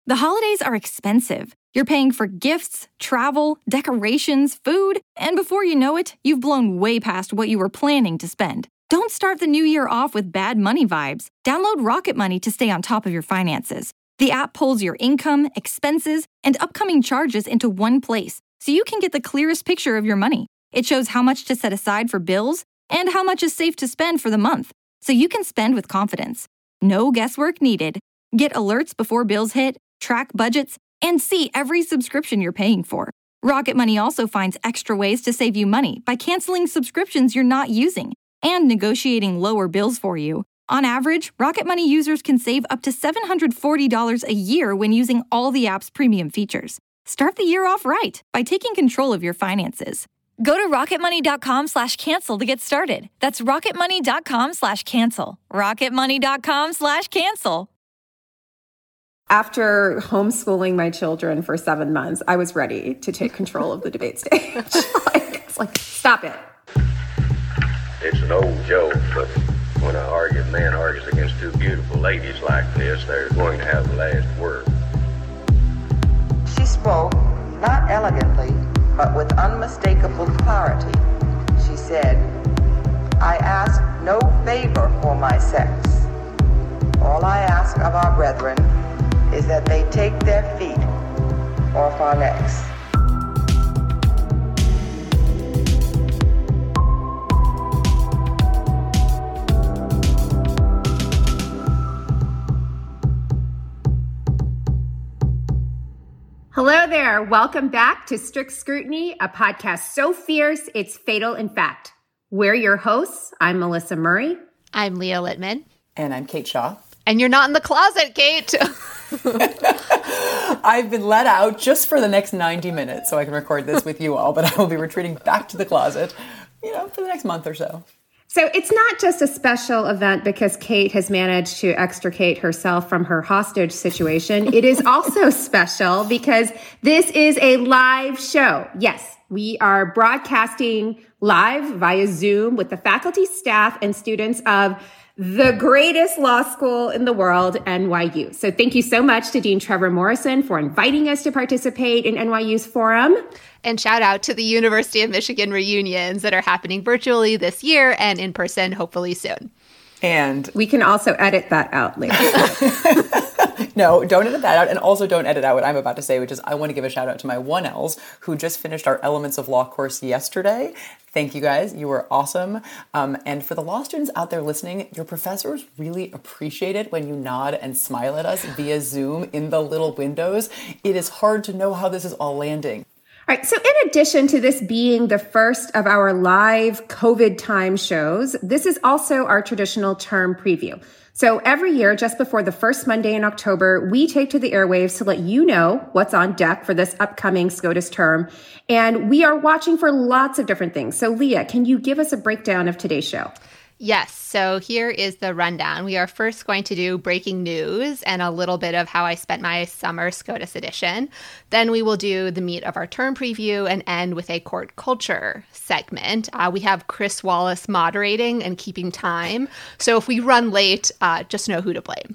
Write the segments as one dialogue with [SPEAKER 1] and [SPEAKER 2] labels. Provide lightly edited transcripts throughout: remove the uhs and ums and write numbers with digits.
[SPEAKER 1] The holidays are expensive. You're paying for gifts, travel, decorations, food, and before you know it, you've blown way past what you were planning to spend. Don't start the new year off with bad money vibes. Download Rocket Money to stay on top of your finances. The app pulls your income, expenses, and upcoming charges into one place, so you can get the clearest picture of your money. It shows how much to set aside for bills and how much is safe to spend for the month, so you can spend with confidence. No guesswork needed. Get alerts before bills hit, track budgets, and see every subscription you're paying for. Rocket Money also finds extra ways to save you money by canceling subscriptions you're not using and negotiating lower bills for you. On average, Rocket Money users can save up to $740 a year when using all the app's premium features. Start the year off right by taking control of your finances. Go to rocketmoney.com/cancel to get started. That's rocketmoney.com/cancel. rocketmoney.com/cancel.
[SPEAKER 2] After homeschooling my children for 7 months, I was ready to take control of the debate stage. It's like, stop it.
[SPEAKER 3] It's an old joke, but when a man argues against two beautiful ladies like this, they're going to have the last word.
[SPEAKER 4] She spoke, not elegantly, but with unmistakable clarity. She said, "I ask no favor for my sex. All I ask of our brethren is that they take their feet off our necks."
[SPEAKER 2] Hello there. Welcome back to Strict Scrutiny, a podcast so fierce it's fatal in fact. We're your hosts. I'm Melissa Murray.
[SPEAKER 5] I'm Leah Littman.
[SPEAKER 6] And I'm Kate Shaw.
[SPEAKER 5] And you're not in the closet, Kate.
[SPEAKER 6] I've been let out just for the next 90 minutes so I can record this with you all, but I will be retreating back to the closet, for the next month or so.
[SPEAKER 2] So it's not just a special event because Kate has managed to extricate herself from her hostage situation. It is also special because this is a live show. Yes, we are broadcasting live via Zoom with the faculty, staff, and students of the greatest law school in the world, NYU. So thank you so much to Dean Trevor Morrison for inviting us to participate in NYU's forum.
[SPEAKER 5] And shout out to the University of Michigan reunions that are happening virtually this year and in person, hopefully soon.
[SPEAKER 6] And
[SPEAKER 2] we can also edit that out later.
[SPEAKER 6] No, don't edit that out. And also don't edit out what I'm about to say, which is I want to give a shout out to my 1Ls who just finished our Elements of Law course yesterday. Thank you guys. You were awesome. And for the law students out there listening, your professors really appreciate it when you nod and smile at us via Zoom in the little windows. It is hard to know how this is all landing.
[SPEAKER 2] All right. So in addition to this being the first of our live COVID time shows, this is also our traditional term preview. So every year, just before the first Monday in October, we take to the airwaves to let you know what's on deck for this upcoming SCOTUS term. And we are watching for lots of different things. So Leah, can you give us a breakdown of today's show?
[SPEAKER 5] Yes. So here is the rundown. We are first going to do breaking news and a little bit of how I spent my summer SCOTUS edition. Then we will do the meat of our term preview and end with a court culture segment. We have Chris Wallace moderating and keeping time. So if we run late, just know who to blame.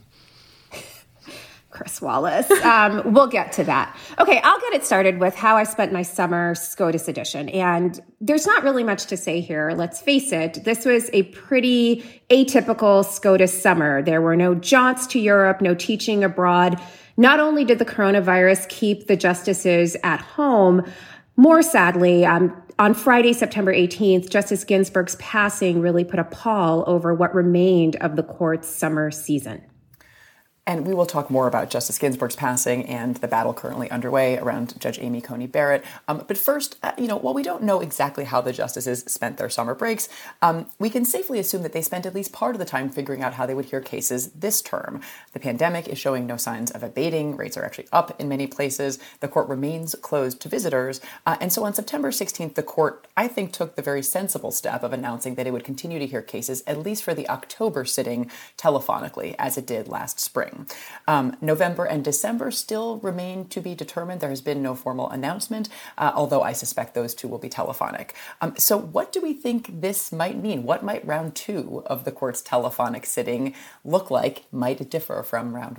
[SPEAKER 2] Chris Wallace. We'll get to that. Okay, I'll get it started with how I spent my summer SCOTUS edition. And there's not really much to say here. Let's face it. This was a pretty atypical SCOTUS summer. There were no jaunts to Europe, no teaching abroad. Not only did the coronavirus keep the justices at home, more sadly, on Friday, September 18th, Justice Ginsburg's passing really put a pall over what remained of the court's summer season.
[SPEAKER 6] And we will talk more about Justice Ginsburg's passing and the battle currently underway around Judge Amy Coney Barrett. But first, while we don't know exactly how the justices spent their summer breaks, we can safely assume that they spent at least part of the time figuring out how they would hear cases this term. The pandemic is showing no signs of abating. Rates are actually up in many places. The court remains closed to visitors. And so on September 16th, the court, I think, took the very sensible step of announcing that it would continue to hear cases, at least for the October sitting, telephonically, as it did last spring. November and December still remain to be determined. There has been no formal announcement, although I suspect those two will be telephonic. So what do we think this might mean? What might round two of the court's telephonic sitting look like? Might it differ from round one?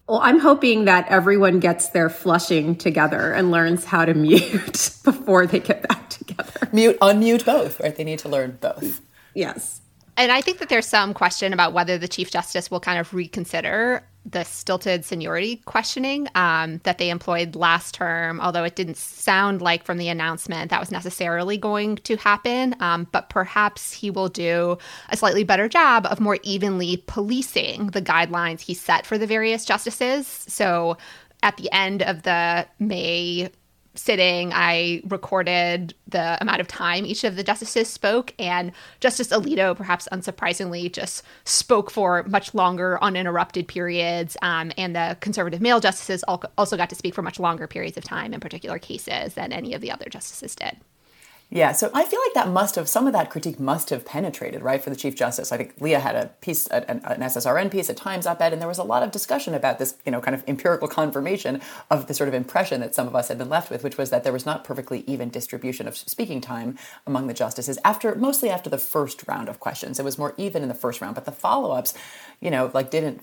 [SPEAKER 2] Well, I'm hoping that everyone gets their flushing together and learns how to mute before they get back together.
[SPEAKER 6] Unmute both, right? They need to learn both.
[SPEAKER 2] Yes.
[SPEAKER 5] And I think that there's some question about whether the Chief Justice will kind of reconsider the stilted seniority questioning that they employed last term, although it didn't sound like from the announcement that was necessarily going to happen. But perhaps he will do a slightly better job of more evenly policing the guidelines he set for the various justices. So at the end of the May sitting, I recorded the amount of time each of the justices spoke, and Justice Alito, perhaps unsurprisingly, just spoke for much longer uninterrupted periods, and the conservative male justices also got to speak for much longer periods of time in particular cases than any of the other justices did.
[SPEAKER 6] Yeah, so I feel like some of that critique must have penetrated, right, for the Chief Justice. I think Leah had a piece, an SSRN piece, a Times op-ed, and there was a lot of discussion about this, kind of empirical confirmation of the sort of impression that some of us had been left with, which was that there was not perfectly even distribution of speaking time among the justices mostly after the first round of questions. It was more even in the first round, but the follow-ups, didn't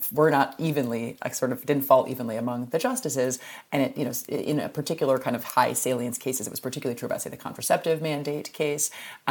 [SPEAKER 6] fall evenly among the justices, and it, in a particular kind of high salience cases, it was particularly true about, say, the contraceptive mandate case.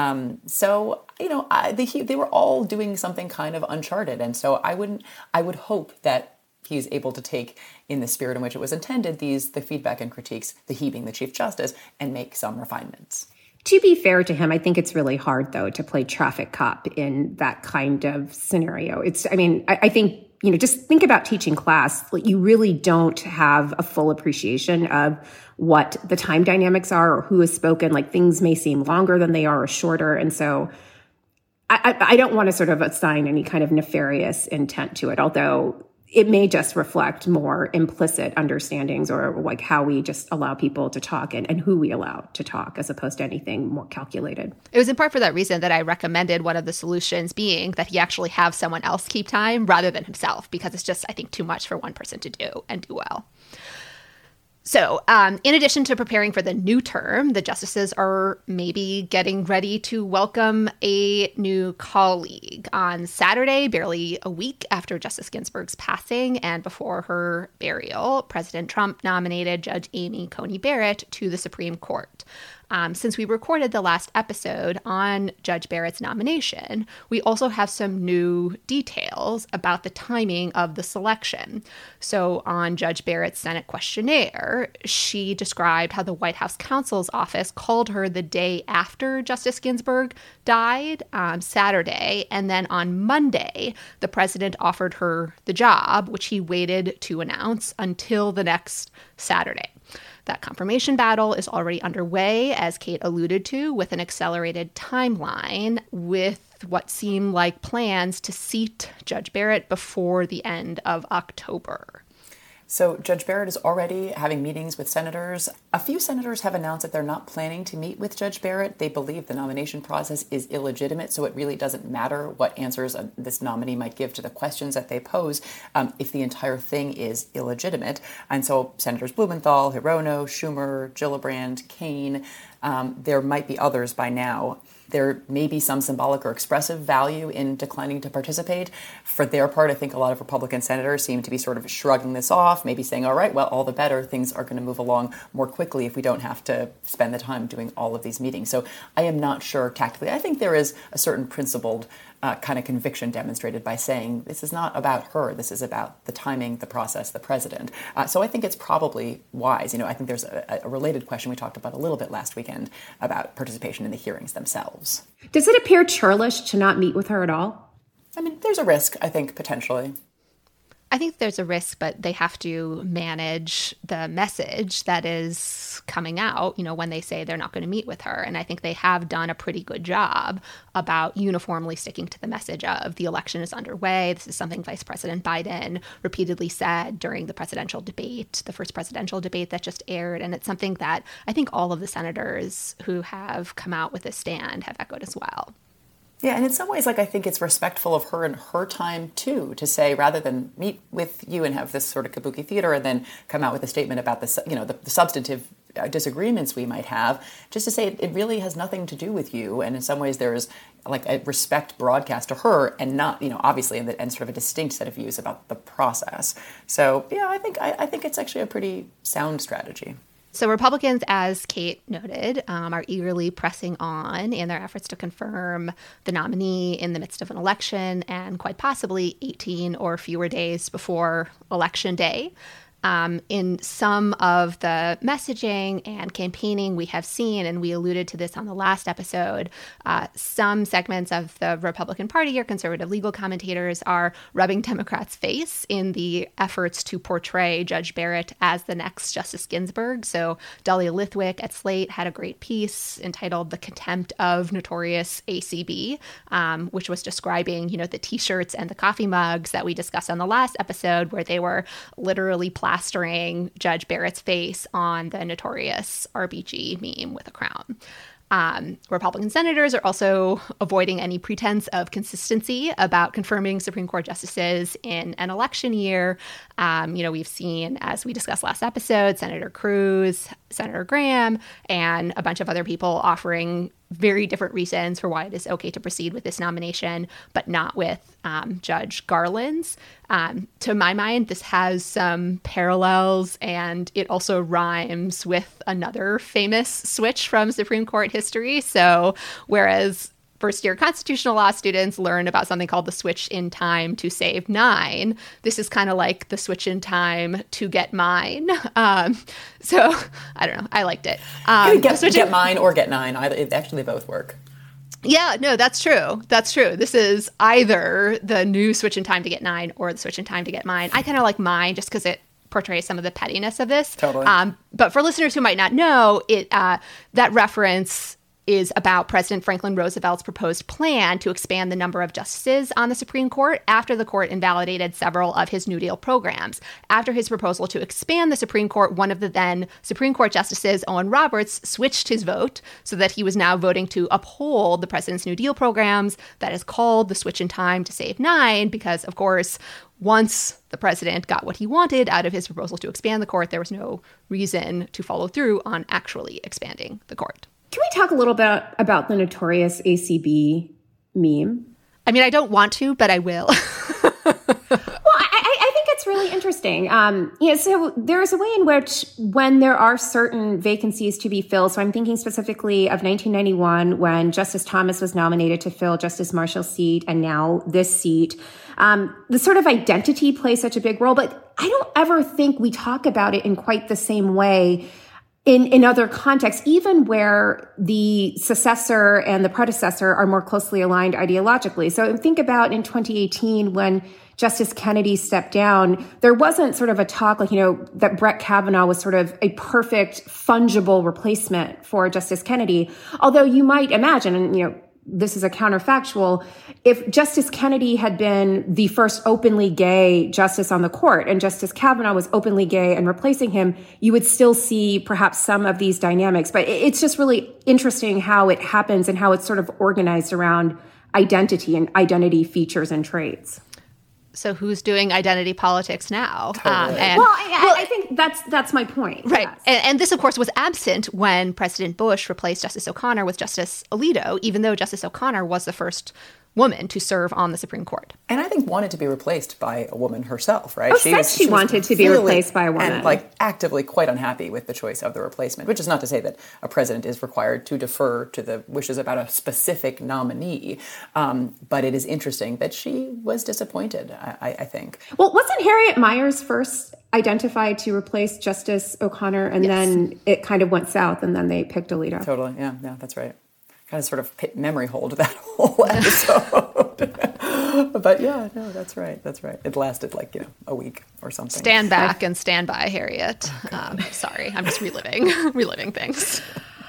[SPEAKER 6] They were all doing something kind of uncharted, and so I would hope that he's able to take, in the spirit in which it was intended, the feedback and critiques, he being the Chief Justice, and make some refinements.
[SPEAKER 2] To be fair to him, I think it's really hard, though, to play traffic cop in that kind of scenario. I think, just think about teaching class. You really don't have a full appreciation of what the time dynamics are or who has spoken. Things may seem longer than they are or shorter. And so I don't want to sort of assign any kind of nefarious intent to it, although it may just reflect more implicit understandings or how we just allow people to talk and who we allow to talk as opposed to anything more calculated.
[SPEAKER 5] It was in part for that reason that I recommended one of the solutions being that he actually have someone else keep time rather than himself, because it's just, I think, too much for one person to do and do well. So in addition to preparing for the new term, the justices are maybe getting ready to welcome a new colleague. On Saturday, barely a week after Justice Ginsburg's passing and before her burial, President Trump nominated Judge Amy Coney Barrett to the Supreme Court. Since we recorded the last episode on Judge Barrett's nomination, we also have some new details about the timing of the selection. So on Judge Barrett's Senate questionnaire, she described how the White House counsel's office called her the day after Justice Ginsburg died, Saturday, and then on Monday, the president offered her the job, which he waited to announce until the next Saturday. That confirmation battle is already underway, as Kate alluded to, with an accelerated timeline with what seem like plans to seat Judge Barrett before the end of October.
[SPEAKER 6] So Judge Barrett is already having meetings with senators. A few senators have announced that they're not planning to meet with Judge Barrett. They believe the nomination process is illegitimate, so it really doesn't matter what answers this nominee might give to the questions that they pose if the entire thing is illegitimate. And so Senators Blumenthal, Hirono, Schumer, Gillibrand, Kaine, there might be others by now. There may be some symbolic or expressive value in declining to participate. For their part, I think a lot of Republican senators seem to be sort of shrugging this off, maybe saying, all right, well, all the better. Things are going to move along more quickly if we don't have to spend the time doing all of these meetings. So I am not sure tactically. I think there is a certain principled kind of conviction demonstrated by saying this is not about her. This is about the timing, the process, the president. So I think it's probably wise. I think there's a related question we talked about a little bit last weekend about participation in the hearings themselves.
[SPEAKER 2] Does it appear churlish to not meet with her at all?
[SPEAKER 6] There's a risk, I think, potentially.
[SPEAKER 5] I think there's a risk, but they have to manage the message that is coming out, when they say they're not going to meet with her. And I think they have done a pretty good job about uniformly sticking to the message of the election is underway. This is something Vice President Biden repeatedly said during the presidential debate, the first presidential debate that just aired. And it's something that I think all of the senators who have come out with this stand have echoed as well.
[SPEAKER 6] Yeah, and in some ways, I think it's respectful of her and her time, too, to say, rather than meet with you and have this sort of kabuki theater and then come out with a statement about the substantive disagreements we might have, just to say it really has nothing to do with you. And in some ways, there is like a respect broadcast to her, and not, obviously, and sort of a distinct set of views about the process. So yeah, I think it's actually a pretty sound strategy.
[SPEAKER 5] So Republicans, as Kate noted, are eagerly pressing on in their efforts to confirm the nominee in the midst of an election, and quite possibly 18 or fewer days before Election Day. In some of the messaging and campaigning we have seen, and we alluded to this on the last episode, some segments of the Republican Party or conservative legal commentators are rubbing Democrats' face in the efforts to portray Judge Barrett as the next Justice Ginsburg. So Dahlia Lithwick at Slate had a great piece entitled "The Contempt of Notorious ACB," which was describing, the T-shirts and the coffee mugs that we discussed on the last episode, where they were literally plastering Judge Barrett's face on the notorious RBG meme with a crown. Republican senators are also avoiding any pretense of consistency about confirming Supreme Court justices in an election year. We've seen, as we discussed last episode, Senator Cruz, Senator Graham, and a bunch of other people offering very different reasons for why it is okay to proceed with this nomination, but not with Judge Garland's. To my mind, this has some parallels, and it also rhymes with another famous switch from Supreme Court history. So whereas first-year constitutional law students learn about something called the switch in time to save 9, this is kind of like the switch in time to get mine. So I don't know. I liked it.
[SPEAKER 6] Get mine or get 9. Actually, they both work.
[SPEAKER 5] Yeah, no, that's true. That's true. This is either the new switch in time to get 9 or the switch in time to get mine. I kind of like mine just because it portrays some of the pettiness of this.
[SPEAKER 6] Totally.
[SPEAKER 5] But for listeners who might not know, that reference is about President Franklin Roosevelt's proposed plan to expand the number of justices on the Supreme Court after the court invalidated several of his New Deal programs. After his proposal to expand the Supreme Court, one of the then Supreme Court justices, Owen Roberts, switched his vote so that he was now voting to uphold the president's New Deal programs. That is called the switch in time to save 9 because, of course, once the president got what he wanted out of his proposal to expand the court, there was no reason to follow through on actually expanding the court.
[SPEAKER 2] Can we talk a little bit about the notorious ACB meme?
[SPEAKER 5] I mean, I don't want to, but I will.
[SPEAKER 2] Well, I think it's really interesting. So there's a way in which when there are certain vacancies to be filled, so I'm thinking specifically of 1991 when Justice Thomas was nominated to fill Justice Marshall's seat and now this seat, the sort of identity plays such a big role, but I don't ever think we talk about it in quite the same way in other contexts, even where the successor and the predecessor are more closely aligned ideologically. So think about in 2018 when Justice Kennedy stepped down, there wasn't sort of a talk like, that Brett Kavanaugh was sort of a perfect fungible replacement for Justice Kennedy. Although you might imagine, and this is a counterfactual, if Justice Kennedy had been the first openly gay justice on the court and Justice Kavanaugh was openly gay and replacing him, you would still see perhaps some of these dynamics. But it's just really interesting how it happens and how it's sort of organized around identity and identity features and traits.
[SPEAKER 5] So who's doing identity politics now?
[SPEAKER 6] Totally.
[SPEAKER 2] I think that's my point.
[SPEAKER 5] Right.
[SPEAKER 2] Yes.
[SPEAKER 5] And this, of course, was absent when President Bush replaced Justice O'Connor with Justice Alito, even though Justice O'Connor was the first woman to serve on the Supreme Court.
[SPEAKER 6] And I think wanted to be replaced by a woman herself, right?
[SPEAKER 2] She wanted to be replaced by a woman.
[SPEAKER 6] And actively quite unhappy with the choice of the replacement, which is not to say that a president is required to defer to the wishes about a specific nominee. But it is interesting that she was disappointed, I think.
[SPEAKER 2] Well, wasn't Harriet Miers first identified to replace Justice O'Connor, and then it kind of went south, and then they picked Alito?
[SPEAKER 6] Totally, yeah, that's right. Kind of sort of memory hold that whole episode. But yeah, no, that's right. It lasted a week or something.
[SPEAKER 5] Stand back and stand by, Harriet. Sorry, I'm just reliving things.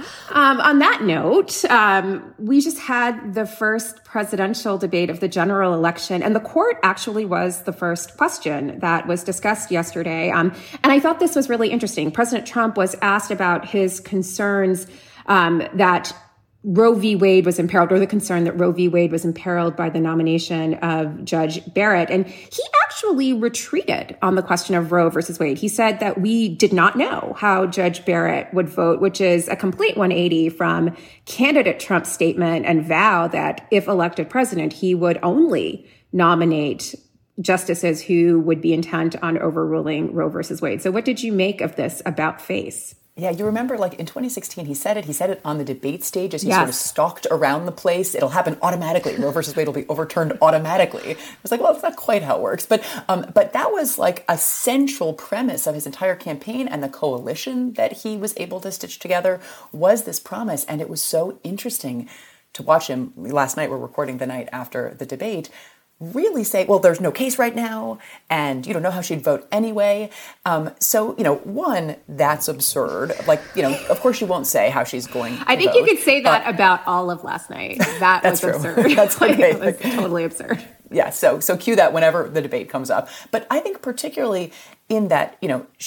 [SPEAKER 2] On that note, we just had the first presidential debate of the general election, and the court actually was the first question that was discussed yesterday. And I thought this was really interesting. President Trump was asked about his concerns that Roe v. Wade was imperiled, or the concern that Roe v. Wade was imperiled by the nomination of Judge Barrett. And he actually retreated on the question of Roe versus Wade. He said that we did not know how Judge Barrett would vote, which is a complete 180 from candidate Trump's statement and vow that if elected president, he would only nominate justices who would be intent on overruling Roe versus Wade. So what did you make of this about face?
[SPEAKER 6] Yeah, you remember like in 2016, he said it on the debate stage as he sort of stalked around the place. It'll happen automatically. Roe versus Wade will be overturned automatically. It was like, well, it's not quite how it works. But that was like a central premise of his entire campaign, and the coalition that he was able to stitch together was this promise. And it was so interesting to watch him. Last night, we're recording the night after the debate, really say, well, there's no case right now, and you don't know how she'd vote anyway. So, one, that's absurd. Like, of course you won't say how she's going to
[SPEAKER 2] I think
[SPEAKER 6] vote,
[SPEAKER 2] you could say that about all of last night. That was
[SPEAKER 6] true.
[SPEAKER 2] absurd.
[SPEAKER 6] That's okay.
[SPEAKER 2] It was totally absurd.
[SPEAKER 6] Yeah, so cue that whenever the debate comes up. But I think particularly in that,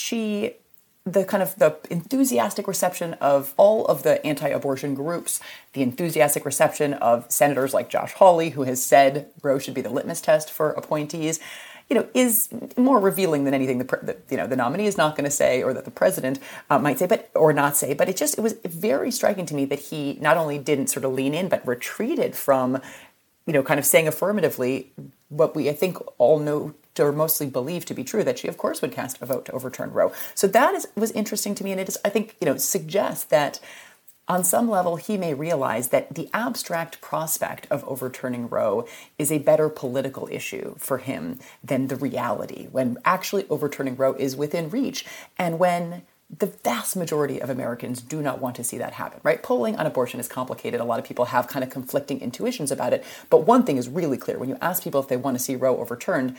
[SPEAKER 6] the enthusiastic reception of all of the anti-abortion groups, the enthusiastic reception of senators like Josh Hawley, who has said Roe should be the litmus test for appointees, is more revealing than anything the nominee is not going to say, or that the president might say, or not say. But it was very striking to me that he not only didn't sort of lean in, but retreated from, kind of saying affirmatively what we, I think, all know or mostly believe to be true, that she, of course, would cast a vote to overturn Roe. So that was interesting to me, and it is, I think, suggests that on some level he may realize that the abstract prospect of overturning Roe is a better political issue for him than the reality, when actually overturning Roe is within reach, and when the vast majority of Americans do not want to see that happen, right? Polling on abortion is complicated. A lot of people have kind of conflicting intuitions about it. But one thing is really clear. When you ask people if they want to see Roe overturned,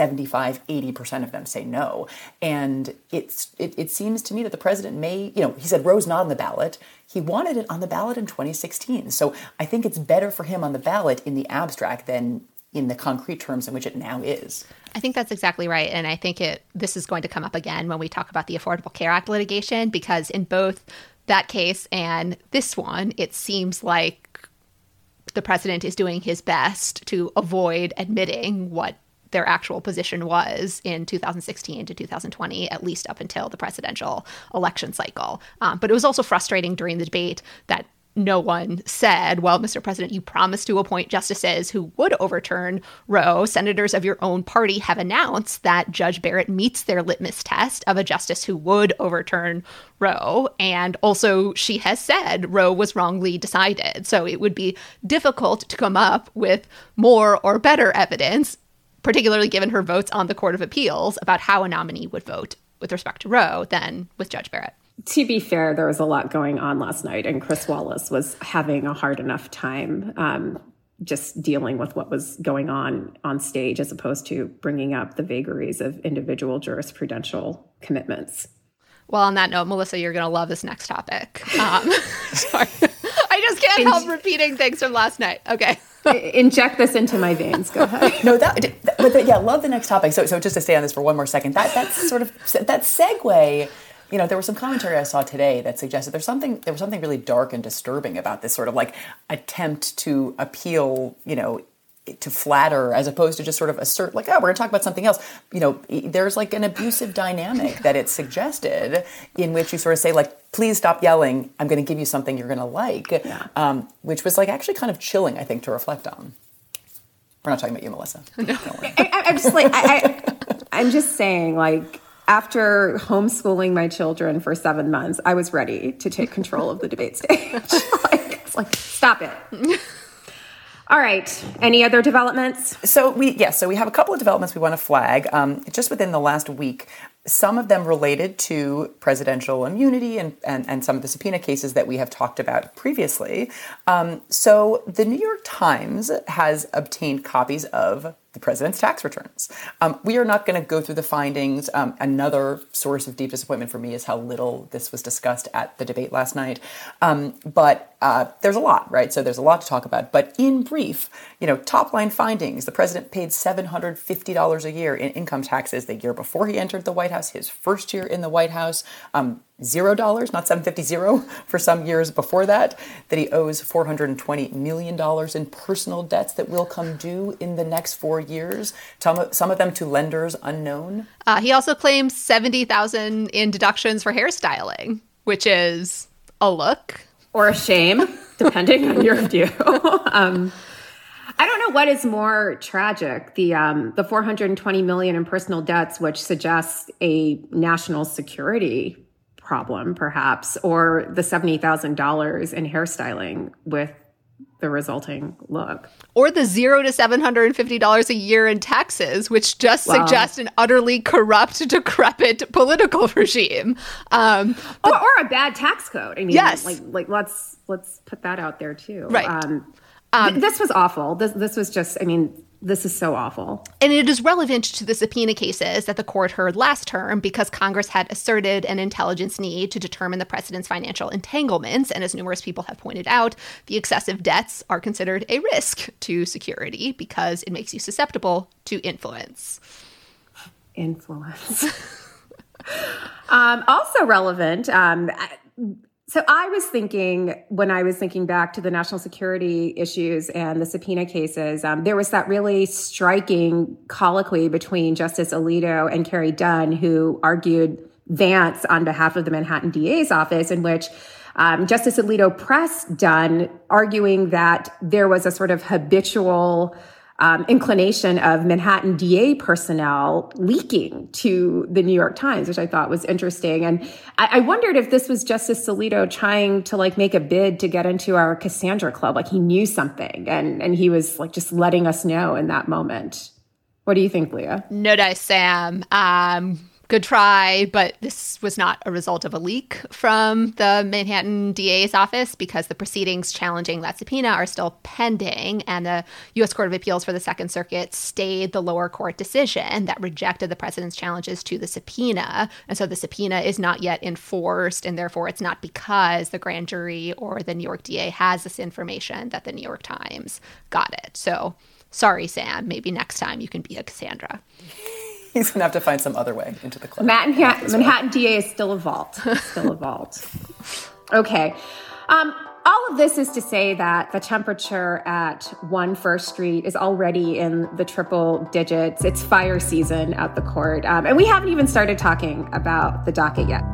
[SPEAKER 6] 75-80% of them say no. And it seems to me that the president may, he said Roe's not on the ballot. He wanted it on the ballot in 2016. So I think it's better for him on the ballot in the abstract than in the concrete terms in which it now is.
[SPEAKER 5] I think that's exactly right. And I think this is going to come up again when we talk about the Affordable Care Act litigation, because in both that case and this one, it seems like the president is doing his best to avoid admitting what their actual position was in 2016 to 2020, at least up until the presidential election cycle. But it was also frustrating during the debate that no one said, well, Mr. President, you promised to appoint justices who would overturn Roe. Senators of your own party have announced that Judge Barrett meets their litmus test of a justice who would overturn Roe. And also, she has said Roe was wrongly decided. So it would be difficult to come up with more or better evidence, particularly given her votes on the Court of Appeals, about how a nominee would vote with respect to Roe than with Judge Barrett.
[SPEAKER 2] To be fair, there was a lot going on last night, and Chris Wallace was having a hard enough time just dealing with what was going on stage, as opposed to bringing up the vagaries of individual jurisprudential commitments.
[SPEAKER 5] Well, on that note, Melissa, you're going to love this next topic. Sorry. I just can't help repeating things from last night. Okay.
[SPEAKER 2] Inject this into my veins. Go ahead.
[SPEAKER 6] No, love the next topic. So just to stay on this for one more second, that segue. There was some commentary I saw today that suggested there was something really dark and disturbing about this sort of like attempt to appeal, to flatter, as opposed to just sort of assert like, oh, we're going to talk about something else. There's like an abusive dynamic that it suggested, in which you sort of say like, please stop yelling. I'm going to give you something you're going to like, which was like actually kind of chilling, I think, to reflect on. We're not talking about you, Melissa.
[SPEAKER 2] No. I'm just like, I'm just saying, like, after homeschooling my children for 7 months, I was ready to take control of the debate stage. It's like, stop it. All right. Any other developments?
[SPEAKER 6] So we have a couple of developments we want to flag just within the last week. Some of them related to presidential immunity and some of the subpoena cases that we have talked about previously. So the New York Times has obtained copies of the president's tax returns. We are not going to go through the findings. Another source of deep disappointment for me is how little this was discussed at the debate last night. But there's a lot, right? So there's a lot to talk about. But in brief, top line findings: the president paid $750 a year in income taxes the year before he entered the White House, his first year in the White House. $0, not 750 for some years before that, that he owes $420 million in personal debts that will come due in the next 4 years, some of them to lenders unknown.
[SPEAKER 5] He also claims $70,000 in deductions for hairstyling, which is a look.
[SPEAKER 2] Or a shame, depending on your view. I don't know what is more tragic, the $420 million in personal debts, which suggests a national security problem, perhaps, or the $70,000 in hairstyling with the resulting look.
[SPEAKER 5] Or the $0 to $750 a year in taxes, which just suggest an utterly corrupt, decrepit political regime.
[SPEAKER 2] Or a bad tax code. I mean,
[SPEAKER 5] yes.
[SPEAKER 2] like let's put that out there too.
[SPEAKER 5] Right.
[SPEAKER 2] This was awful. This was just, I mean, this is so awful.
[SPEAKER 5] And it is relevant to the subpoena cases that the court heard last term because Congress had asserted an intelligence need to determine the president's financial entanglements. And as numerous people have pointed out, the excessive debts are considered a risk to security because it makes you susceptible to influence.
[SPEAKER 2] Also relevant, so I was thinking, when I was thinking back to the national security issues and the subpoena cases, there was that really striking colloquy between Justice Alito and Carrie Dunn, who argued Vance on behalf of the Manhattan DA's office, in which Justice Alito pressed Dunn, arguing that there was a sort of habitual inclination of Manhattan DA personnel leaking to the New York Times, which I thought was interesting. And I wondered if this was Justice Alito trying to make a bid to get into our Cassandra Club, like he knew something and he was just letting us know in that moment. What do you think, Leah?
[SPEAKER 5] No dice, Sam. Good try, but this was not a result of a leak from the Manhattan DA's office because the proceedings challenging that subpoena are still pending, and the U.S. Court of Appeals for the Second Circuit stayed the lower court decision that rejected the president's challenges to the subpoena. And so the subpoena is not yet enforced, and therefore it's not because the grand jury or the New York DA has this information that the New York Times got it. So sorry, Sam. Maybe next time you can be a Cassandra.
[SPEAKER 6] He's going to have to find some other way into the club.
[SPEAKER 2] Manhattan DA is still a vault. Okay. All of this is to say that the temperature at 1 First Street is already in the triple digits. It's fire season at the court. And we haven't even started talking about the docket yet.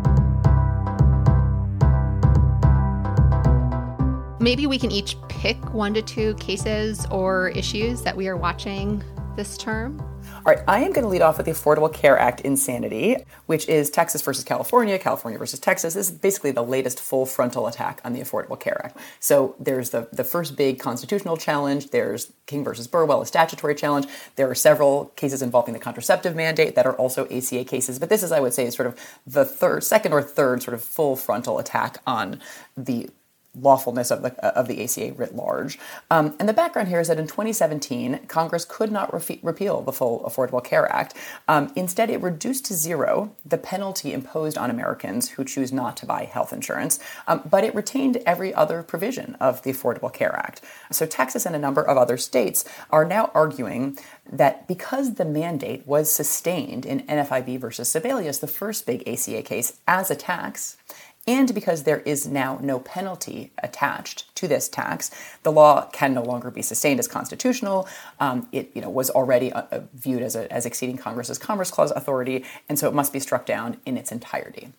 [SPEAKER 5] Maybe we can each pick 1 to 2 cases or issues that we are watching this term.
[SPEAKER 6] All right, I am going to lead off with the Affordable Care Act insanity, which is Texas versus California, California versus Texas. This is basically the latest full frontal attack on the Affordable Care Act. So there's the first big constitutional challenge. There's King versus Burwell, a statutory challenge. There are several cases involving the contraceptive mandate that are also ACA cases. But this is, I would say, sort of the second or third sort of full frontal attack on the lawfulness of the ACA writ large. And the background here is that in 2017, Congress could not repeal the full Affordable Care Act. Instead, it reduced to 0 the penalty imposed on Americans who choose not to buy health insurance, but it retained every other provision of the Affordable Care Act. So Texas and a number of other states are now arguing that because the mandate was sustained in NFIB versus Sebelius, the first big ACA case, as a tax, and because there is now no penalty attached to this tax, the law can no longer be sustained as constitutional. It was already viewed as exceeding Congress's Commerce Clause authority, and so it must be struck down in its entirety.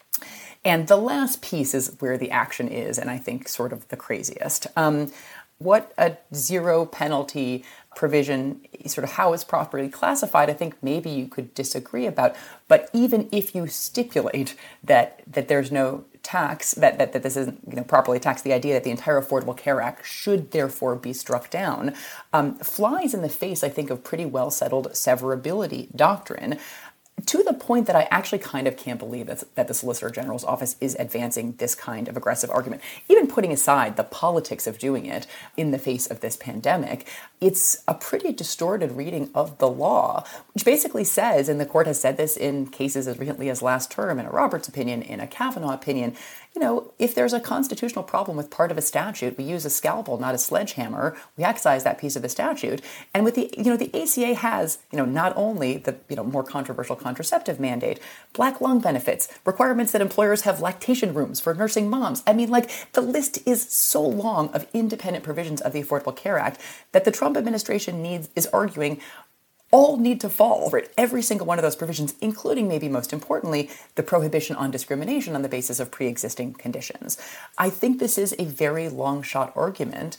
[SPEAKER 6] And the last piece is where the action is, and I think sort of the craziest. What a 0 penalty provision, sort of how it's properly classified, I think maybe you could disagree about. But even if you stipulate that there's no tax, that this isn't properly taxed, the idea that the entire Affordable Care Act should therefore be struck down flies in the face, I think, of pretty well settled severability doctrine. To the point that I actually kind of can't believe that the Solicitor General's office is advancing this kind of aggressive argument. Even putting aside the politics of doing it in the face of this pandemic, it's a pretty distorted reading of the law, which basically says, and the court has said this in cases as recently as last term, in a Roberts opinion, in a Kavanaugh opinion, if there's a constitutional problem with part of a statute, we use a scalpel, not a sledgehammer. We excise that piece of the statute. And with the ACA has, not only the, more controversial contraceptive mandate, black lung benefits, requirements that employers have lactation rooms for nursing moms. I mean, like, the list is so long of independent provisions of the Affordable Care Act that the Trump administration is arguing all need to fall. For every single one of those provisions, including, maybe most importantly, the prohibition on discrimination on the basis of pre-existing conditions. I think this is a very long shot argument.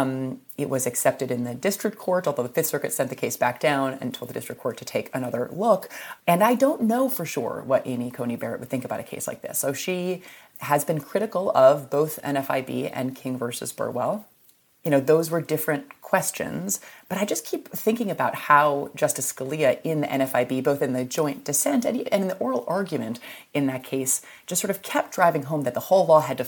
[SPEAKER 6] It was accepted in the district court, although the Fifth Circuit sent the case back down and told the district court to take another look. And I don't know for sure what Amy Coney Barrett would think about a case like this. So she has been critical of both NFIB and King versus Burwell. You know, those were different questions, but I just keep thinking about how Justice Scalia in the NFIB, both in the joint dissent and in the oral argument in that case, just sort of kept driving home that the whole law had to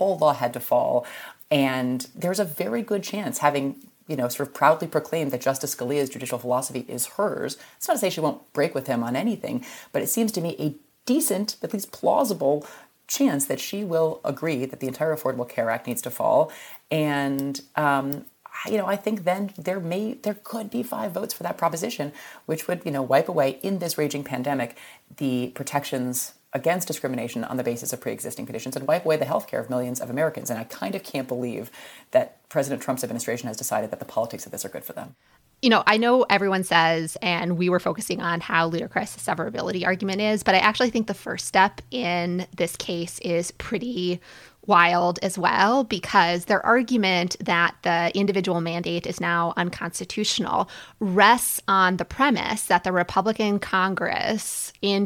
[SPEAKER 6] fall, And there's a very good chance, having, you know, sort of proudly proclaimed that Justice Scalia's judicial philosophy is hers. It's not to say she won't break with him on anything, but it seems to me a decent, at least plausible chance that she will agree that the entire Affordable Care Act needs to fall. And, I think then there could be 5 votes for that proposition, which would, wipe away in this raging pandemic the protections against discrimination on the basis of pre-existing conditions and wipe away the healthcare of millions of Americans. And I kind of can't believe that President Trump's administration has decided that the politics of this are good for them.
[SPEAKER 5] I know everyone says, and we were focusing on how ludicrous the severability argument is, but I actually think the first step in this case is pretty wild as well, because their argument that the individual mandate is now unconstitutional rests on the premise that the Republican Congress in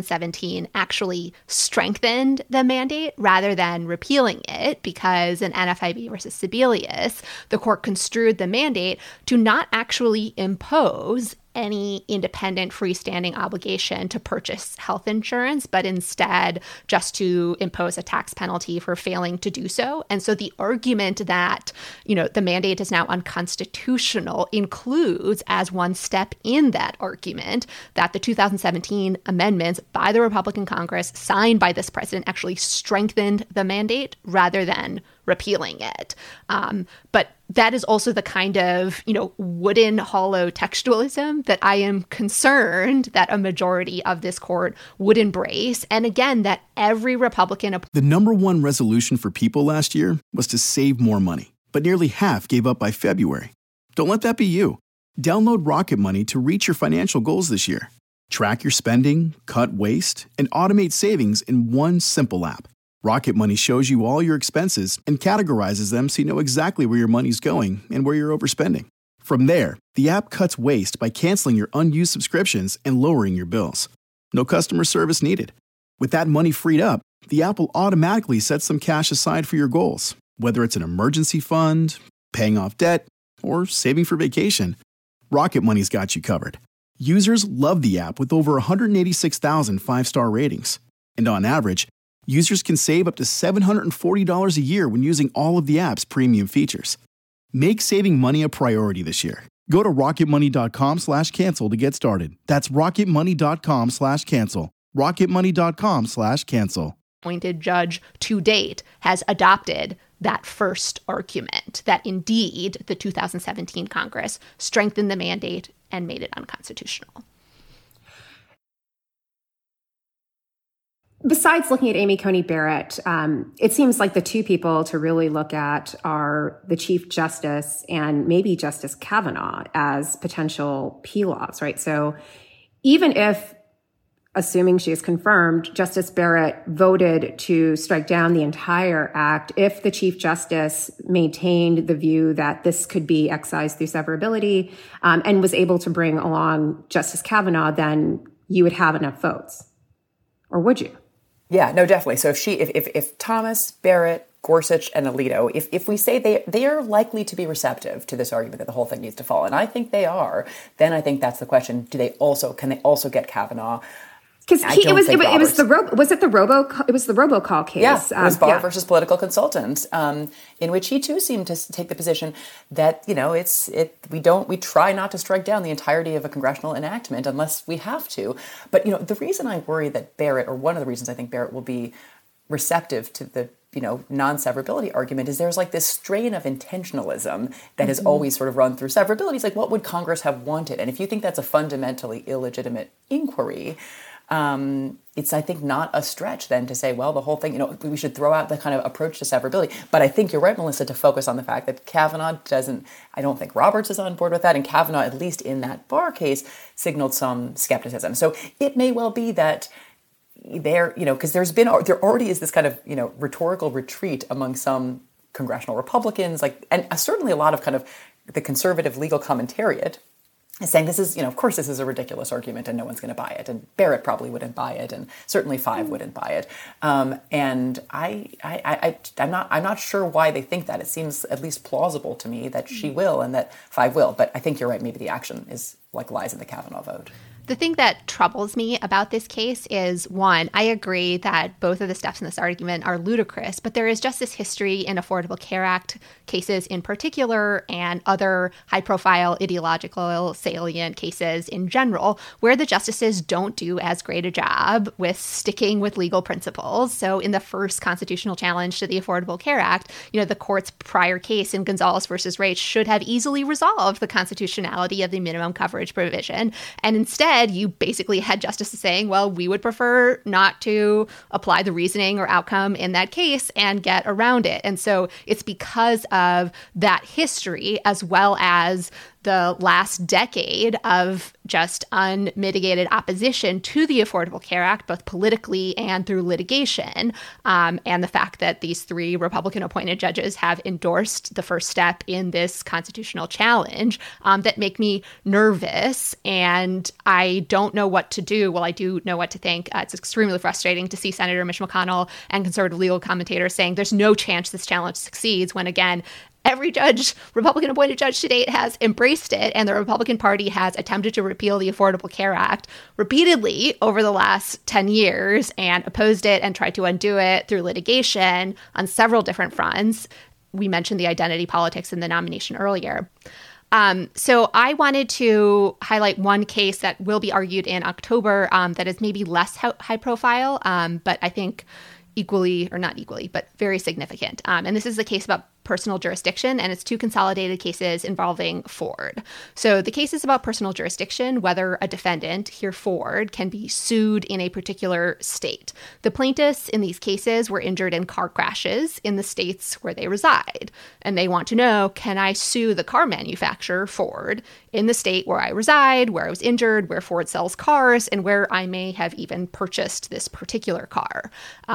[SPEAKER 5] 2017 actually strengthened the mandate rather than repealing it, because in NFIB versus Sebelius, the court construed the mandate to not actually impose any independent freestanding obligation to purchase health insurance, but instead just to impose a tax penalty for failing to do so. And so the argument that, the mandate is now unconstitutional includes as one step in that argument that the 2017 amendments by the Republican Congress signed by this president actually strengthened the mandate rather than repealing it. But that is also the kind of, wooden, hollow textualism that I am concerned that a majority of this court would embrace. And again, that every Republican...
[SPEAKER 7] The number one resolution for people last year was to save more money, but nearly half gave up by February. Don't let that be you. Download Rocket Money to reach your financial goals this year. Track your spending, cut waste, and automate savings in one simple app. Rocket Money shows you all your expenses and categorizes them so you know exactly where your money's going and where you're overspending. From there, the app cuts waste by canceling your unused subscriptions and lowering your bills. No customer service needed. With that money freed up, the app will automatically set some cash aside for your goals, whether it's an emergency fund, paying off debt, or saving for vacation. Rocket Money's got you covered. Users love the app with over 186,000 five-star ratings. And on average, users can save up to $740 a year when using all of the app's premium features. Make saving money a priority this year. Go to rocketmoney.com/cancel to get started. That's rocketmoney.com/cancel. rocketmoney.com/cancel.
[SPEAKER 5] Appointed judge to date has adopted that first argument, that indeed the 2017 Congress strengthened the mandate and made it unconstitutional.
[SPEAKER 2] Besides looking at Amy Coney Barrett, it seems like the two people to really look at are the Chief Justice and maybe Justice Kavanaugh as potential peel-offs, right? So even if, assuming she is confirmed, Justice Barrett voted to strike down the entire act, if the Chief Justice maintained the view that this could be excised through severability and was able to bring along Justice Kavanaugh, then you would have enough votes. Or would you?
[SPEAKER 6] Yeah, no, definitely. So if Thomas, Barrett, Gorsuch, and Alito, if we say they are likely to be receptive to this argument that the whole thing needs to fall, and I think they are, then I think that's the question: can they also get Kavanaugh?
[SPEAKER 2] Because it was the robocall case.
[SPEAKER 6] Yeah, it was Barr versus political consultant, in which he too seemed to take the position that we try not to strike down the entirety of a congressional enactment unless we have to. But the reason I worry that Barrett, or one of the reasons I think Barrett will be receptive to the non-severability argument is there's like this strain of intentionalism that has always sort of run through severability. It's like, what would Congress have wanted? And if you think that's a fundamentally illegitimate inquiry, it's, I think, not a stretch then to say, well, the whole thing, we should throw out the kind of approach to severability. But I think you're right, Melissa, to focus on the fact that Kavanaugh I don't think Roberts is on board with that. And Kavanaugh, at least in that Barr case, signaled some skepticism. So it may well be that because there already is this kind of, rhetorical retreat among some congressional Republicans, and certainly a lot of kind of the conservative legal commentariat is saying this is, of course, this is a ridiculous argument and no one's going to buy it. And Barrett probably wouldn't buy it, and certainly Five wouldn't buy it. And I'm not sure why they think that. It seems at least plausible to me that she will and that Five will. But I think you're right. Maybe the action lies in the Kavanaugh vote.
[SPEAKER 5] The thing that troubles me about this case is, one, I agree that both of the steps in this argument are ludicrous, but there is just this history in Affordable Care Act cases in particular and other high-profile ideological salient cases in general where the justices don't do as great a job with sticking with legal principles. So in the first constitutional challenge to the Affordable Care Act, the court's prior case in Gonzalez versus Raich should have easily resolved the constitutionality of the minimum coverage provision. And instead, you basically had justices saying, well, we would prefer not to apply the reasoning or outcome in that case and get around it. And so it's because of that history, as well as the last decade of just unmitigated opposition to the Affordable Care Act, both politically and through litigation, and the fact that these three Republican-appointed judges have endorsed the first step in this constitutional challenge, that make me nervous. And I don't know what to do. Well, I do know what to think. It's extremely frustrating to see Senator Mitch McConnell and conservative legal commentators saying there's no chance this challenge succeeds when, again, every Republican-appointed judge to date has embraced it, and the Republican Party has attempted to repeal the Affordable Care Act repeatedly over the last 10 years and opposed it and tried to undo it through litigation on several different fronts. We mentioned the identity politics in the nomination earlier. So I wanted to highlight one case that will be argued in October that is maybe less high profile, but I think equally, or not equally, but very significant. And this is a case about personal jurisdiction, and it's two consolidated cases involving Ford. So the case is about personal jurisdiction, whether a defendant, here Ford, can be sued in a particular state. The plaintiffs in these cases were injured in car crashes in the states where they reside. And they want to know, can I sue the car manufacturer, Ford, in the state where I reside, where I was injured, where Ford sells cars, and where I may have even purchased this particular car?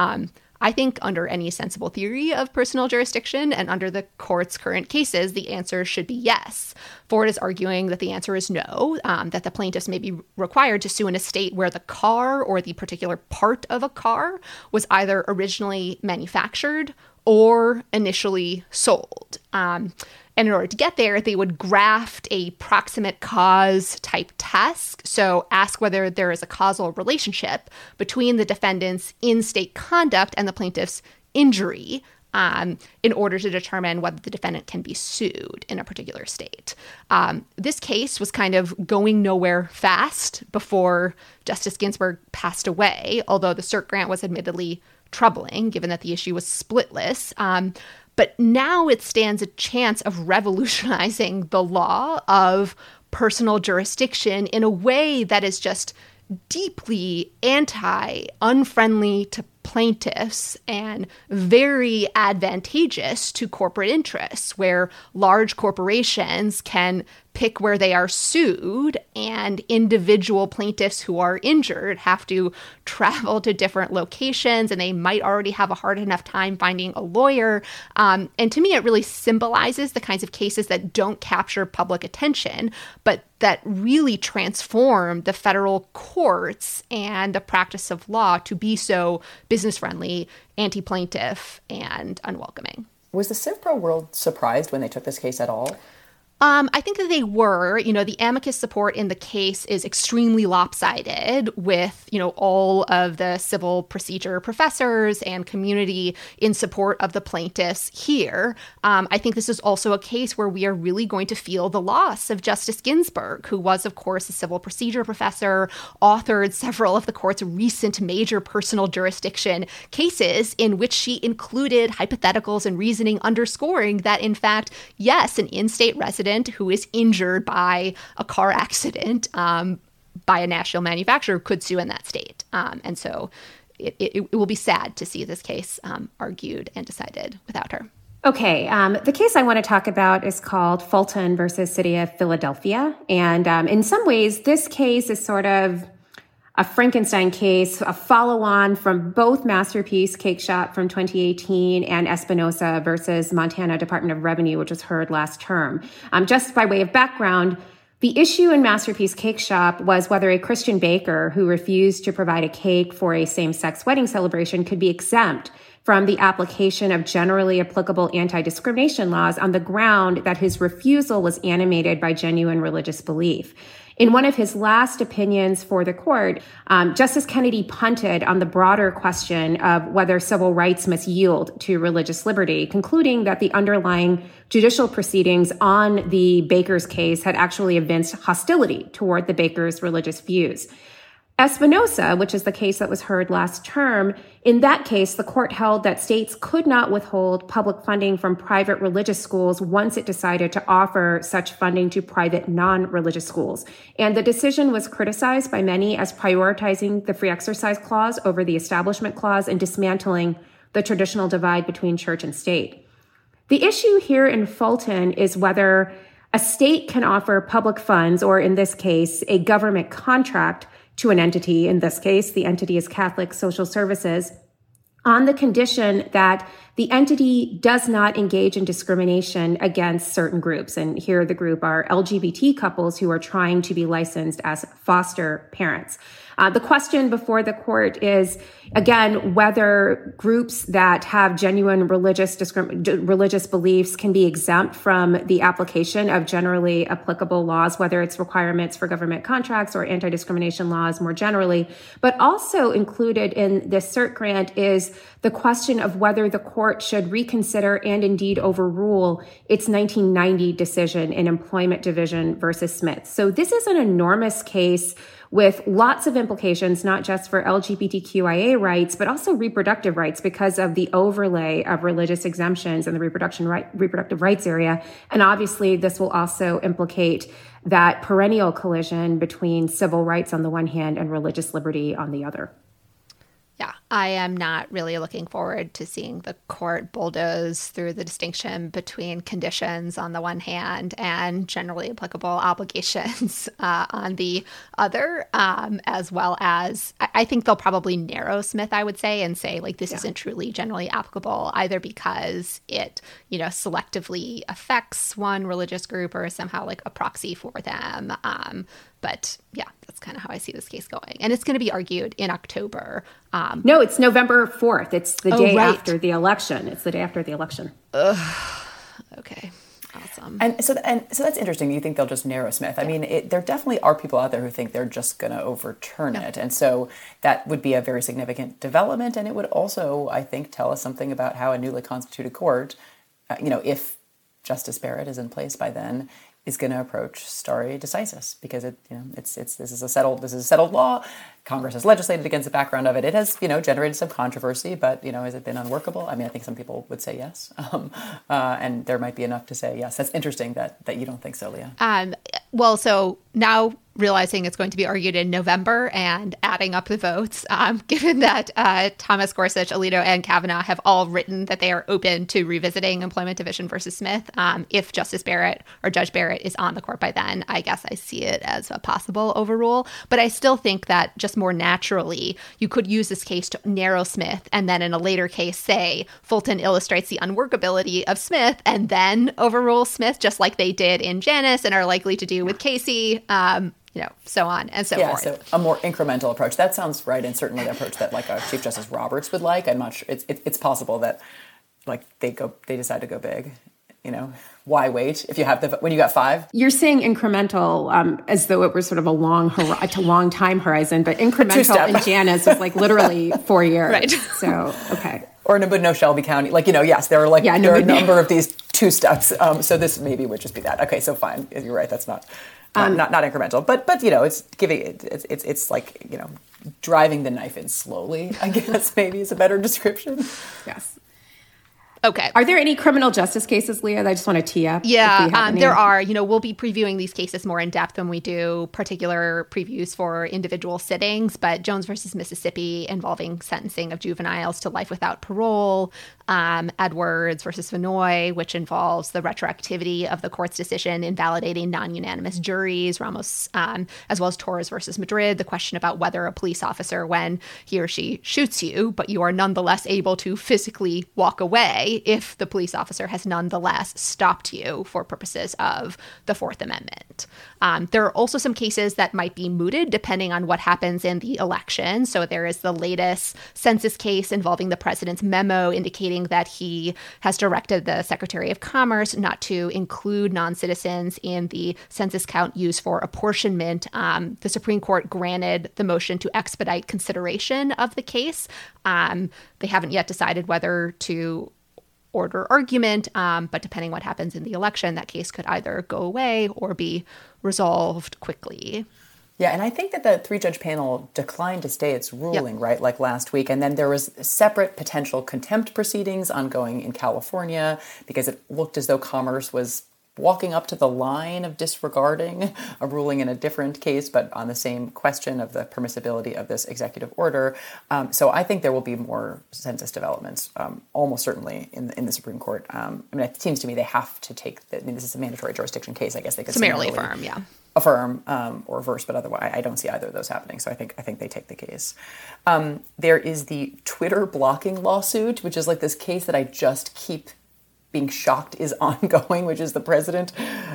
[SPEAKER 5] I think under any sensible theory of personal jurisdiction and under the court's current cases, the answer should be yes. Ford is arguing that the answer is no, that the plaintiffs may be required to sue in a state where the car or the particular part of a car was either originally manufactured or initially sold. And in order to get there, they would graft a proximate cause type test. So ask whether there is a causal relationship between the defendant's in-state conduct and the plaintiff's injury in order to determine whether the defendant can be sued in a particular state. This case was kind of going nowhere fast before Justice Ginsburg passed away, although the cert grant was admittedly troubling, given that the issue was splitless. But now it stands a chance of revolutionizing the law of personal jurisdiction in a way that is just deeply unfriendly to plaintiffs and very advantageous to corporate interests, where large corporations can pick where they are sued and individual plaintiffs who are injured have to travel to different locations, and they might already have a hard enough time finding a lawyer. And to me, it really symbolizes the kinds of cases that don't capture public attention, but that really transform the federal courts and the practice of law to be so business-friendly, anti-plaintiff, and unwelcoming.
[SPEAKER 6] Was the CivPro world surprised when they took this case at all?
[SPEAKER 5] I think that they were. The amicus support in the case is extremely lopsided with, all of the civil procedure professors and community in support of the plaintiffs here. I think this is also a case where we are really going to feel the loss of Justice Ginsburg, who was, of course, a civil procedure professor, authored several of the court's recent major personal jurisdiction cases in which she included hypotheticals and reasoning underscoring that, in fact, yes, an in-state resident who is injured by a car accident by a national manufacturer could sue in that state. And so it will be sad to see this case argued and decided without her.
[SPEAKER 2] Okay, the case I want to talk about is called Fulton versus City of Philadelphia. And in some ways, this case is sort of a Frankenstein case, a follow-on from both Masterpiece Cake Shop from 2018 and Espinosa versus Montana Department of Revenue, which was heard last term. Just by way of background, the issue in Masterpiece Cake Shop was whether a Christian baker who refused to provide a cake for a same-sex wedding celebration could be exempt from the application of generally applicable anti-discrimination laws on the ground that his refusal was animated by genuine religious belief. In one of his last opinions for the court, Justice Kennedy punted on the broader question of whether civil rights must yield to religious liberty, concluding that the underlying judicial proceedings on the Baker's case had actually evinced hostility toward the Baker's religious views. Espinosa, which is the case that was heard last term, in that case, the court held that states could not withhold public funding from private religious schools once it decided to offer such funding to private non-religious schools. And the decision was criticized by many as prioritizing the free exercise clause over the establishment clause and dismantling the traditional divide between church and state. The issue here in Fulton is whether a state can offer public funds, or in this case, a government contract, to an entity, in this case, the entity is Catholic Social Services, on the condition that the entity does not engage in discrimination against certain groups. And here the group are LGBT couples who are trying to be licensed as foster parents. The question before the court is, again, whether groups that have genuine religious beliefs can be exempt from the application of generally applicable laws, whether it's requirements for government contracts or anti-discrimination laws more generally. But also included in this cert grant is the question of whether the court should reconsider and indeed overrule its 1990 decision in Employment Division versus Smith. So this is an enormous case with lots of implications, not just for LGBTQIA rights, but also reproductive rights because of the overlay of religious exemptions in the reproductive rights area. And obviously, this will also implicate that perennial collision between civil rights on the one hand and religious liberty on the other.
[SPEAKER 5] Yeah, I am not really looking forward to seeing the court bulldoze through the distinction between conditions on the one hand and generally applicable obligations on the other, as well as I think they'll probably narrow Smith, I would say, and say, like, this isn't truly generally applicable, either because it, selectively affects one religious group or is somehow like a proxy for them. But yeah, that's kind of how I see this case going. And it's going to be argued in October.
[SPEAKER 2] No, it's November 4th. It's the day after the election. It's the day after the election.
[SPEAKER 5] Okay. Awesome.
[SPEAKER 6] And so that's interesting. You think they'll just narrow Smith? I mean, there definitely are people out there who think they're just going to overturn it, and so that would be a very significant development. And it would also, I think, tell us something about how a newly constituted court, if Justice Barrett is in place by then, is going to approach stare decisis, because this is a settled law. Congress has legislated against the background of it. It has generated some controversy, but has it been unworkable? I mean, I think some people would say yes, and there might be enough to say yes. That's interesting that you don't think so, Leah.
[SPEAKER 5] Well, so now realizing it's going to be argued in November and adding up the votes, given that Thomas Gorsuch, Alito, and Kavanaugh have all written that they are open to revisiting Employment Division versus Smith, if Justice Barrett or Judge Barrett is on the court by then, I guess I see it as a possible overrule. But I still think that just more naturally, you could use this case to narrow Smith and then in a later case say Fulton illustrates the unworkability of Smith and then overrule Smith, just like they did in Janus and are likely to do with Casey. So on and so forth.
[SPEAKER 6] So a more incremental approach. That sounds right, and certainly the approach that like a Chief Justice Roberts would like. I'm not sure. It's possible that like they decide to go big why wait if you have when you got 5?
[SPEAKER 2] You're saying incremental as though it were sort of a long time horizon, but incremental in Janus was like literally 4 years.
[SPEAKER 5] Right.
[SPEAKER 2] So, okay.
[SPEAKER 6] Or no Shelby County. Yes, there are there are a number of these 2 steps. So this maybe would just be that. Okay, so fine. You're right. That's not incremental. But it's giving it's like, driving the knife in slowly, I guess maybe is a better description.
[SPEAKER 2] Yes.
[SPEAKER 5] Okay.
[SPEAKER 2] Are there any criminal justice cases, Leah, that I just want to tee up?
[SPEAKER 5] Yeah, there are. We'll be previewing these cases more in depth when we do particular previews for individual sittings. But Jones versus Mississippi, involving sentencing of juveniles to life without parole. Edwards versus Vinoy, which involves the retroactivity of the court's decision invalidating non-unanimous juries. Ramos, as well as Torres versus Madrid, the question about whether a police officer, when he or she shoots you, but you are nonetheless able to physically walk away, if the police officer has nonetheless stopped you for purposes of the Fourth Amendment. There are also some cases that might be mooted depending on what happens in the election. So there is the latest census case involving the president's memo indicating that he has directed the Secretary of Commerce not to include non-citizens in the census count used for apportionment. The Supreme Court granted the motion to expedite consideration of the case. They haven't yet decided whether to order argument, but depending what happens in the election, that case could either go away or be resolved quickly.
[SPEAKER 6] Yeah, and I think that the 3-judge panel declined to stay its ruling, right, like last week. And then there was separate potential contempt proceedings ongoing in California because it looked as though Commerce was walking up to the line of disregarding a ruling in a different case, but on the same question of the permissibility of this executive order. So I think there will be more census developments, almost certainly in the Supreme Court. It seems to me they have to take this is a mandatory jurisdiction case. I guess they could
[SPEAKER 5] summarily affirm,
[SPEAKER 6] affirm or reverse, but otherwise I don't see either of those happening. So I think they take the case. There is the Twitter blocking lawsuit, which is like this case that I just keep being shocked is ongoing, which is the president.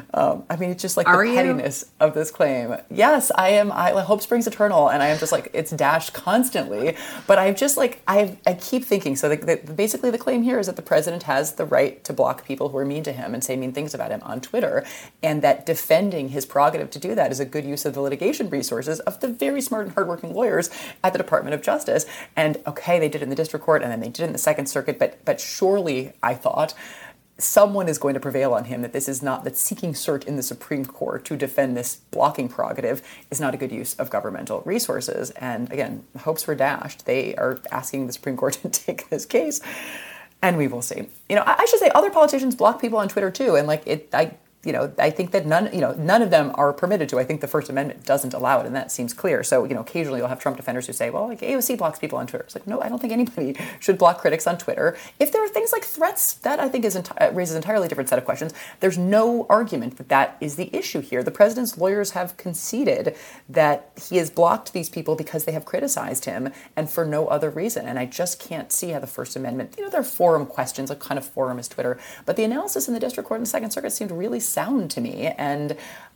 [SPEAKER 6] It's just like the pettiness of this claim. Yes, I am. Hope springs eternal, and I am just like, it's dashed constantly. But I'm just like, I keep thinking. So basically the claim here is that the president has the right to block people who are mean to him and say mean things about him on Twitter, and that defending his prerogative to do that is a good use of the litigation resources of the very smart and hardworking lawyers at the Department of Justice. And okay, they did it in the district court, and then they did it in the Second Circuit, but surely, I thought, someone is going to prevail on him that seeking cert in the Supreme Court to defend this blocking prerogative is not a good use of governmental resources. And again, hopes were dashed. They are asking the Supreme Court to take this case, and we will see. I should say other politicians block people on Twitter too, and I think that none of them are permitted to. I think the First Amendment doesn't allow it, and that seems clear. So, occasionally you'll have Trump defenders who say, well, AOC blocks people on Twitter. It's like, no, I don't think anybody should block critics on Twitter. If there are things like threats, that I think raises an entirely different set of questions. There's no argument that is the issue here. The president's lawyers have conceded that he has blocked these people because they have criticized him and for no other reason. And I just can't see how the First Amendment, there are forum questions, what kind of forum is Twitter? But the analysis in the district court and Second Circuit seemed really sound to me, and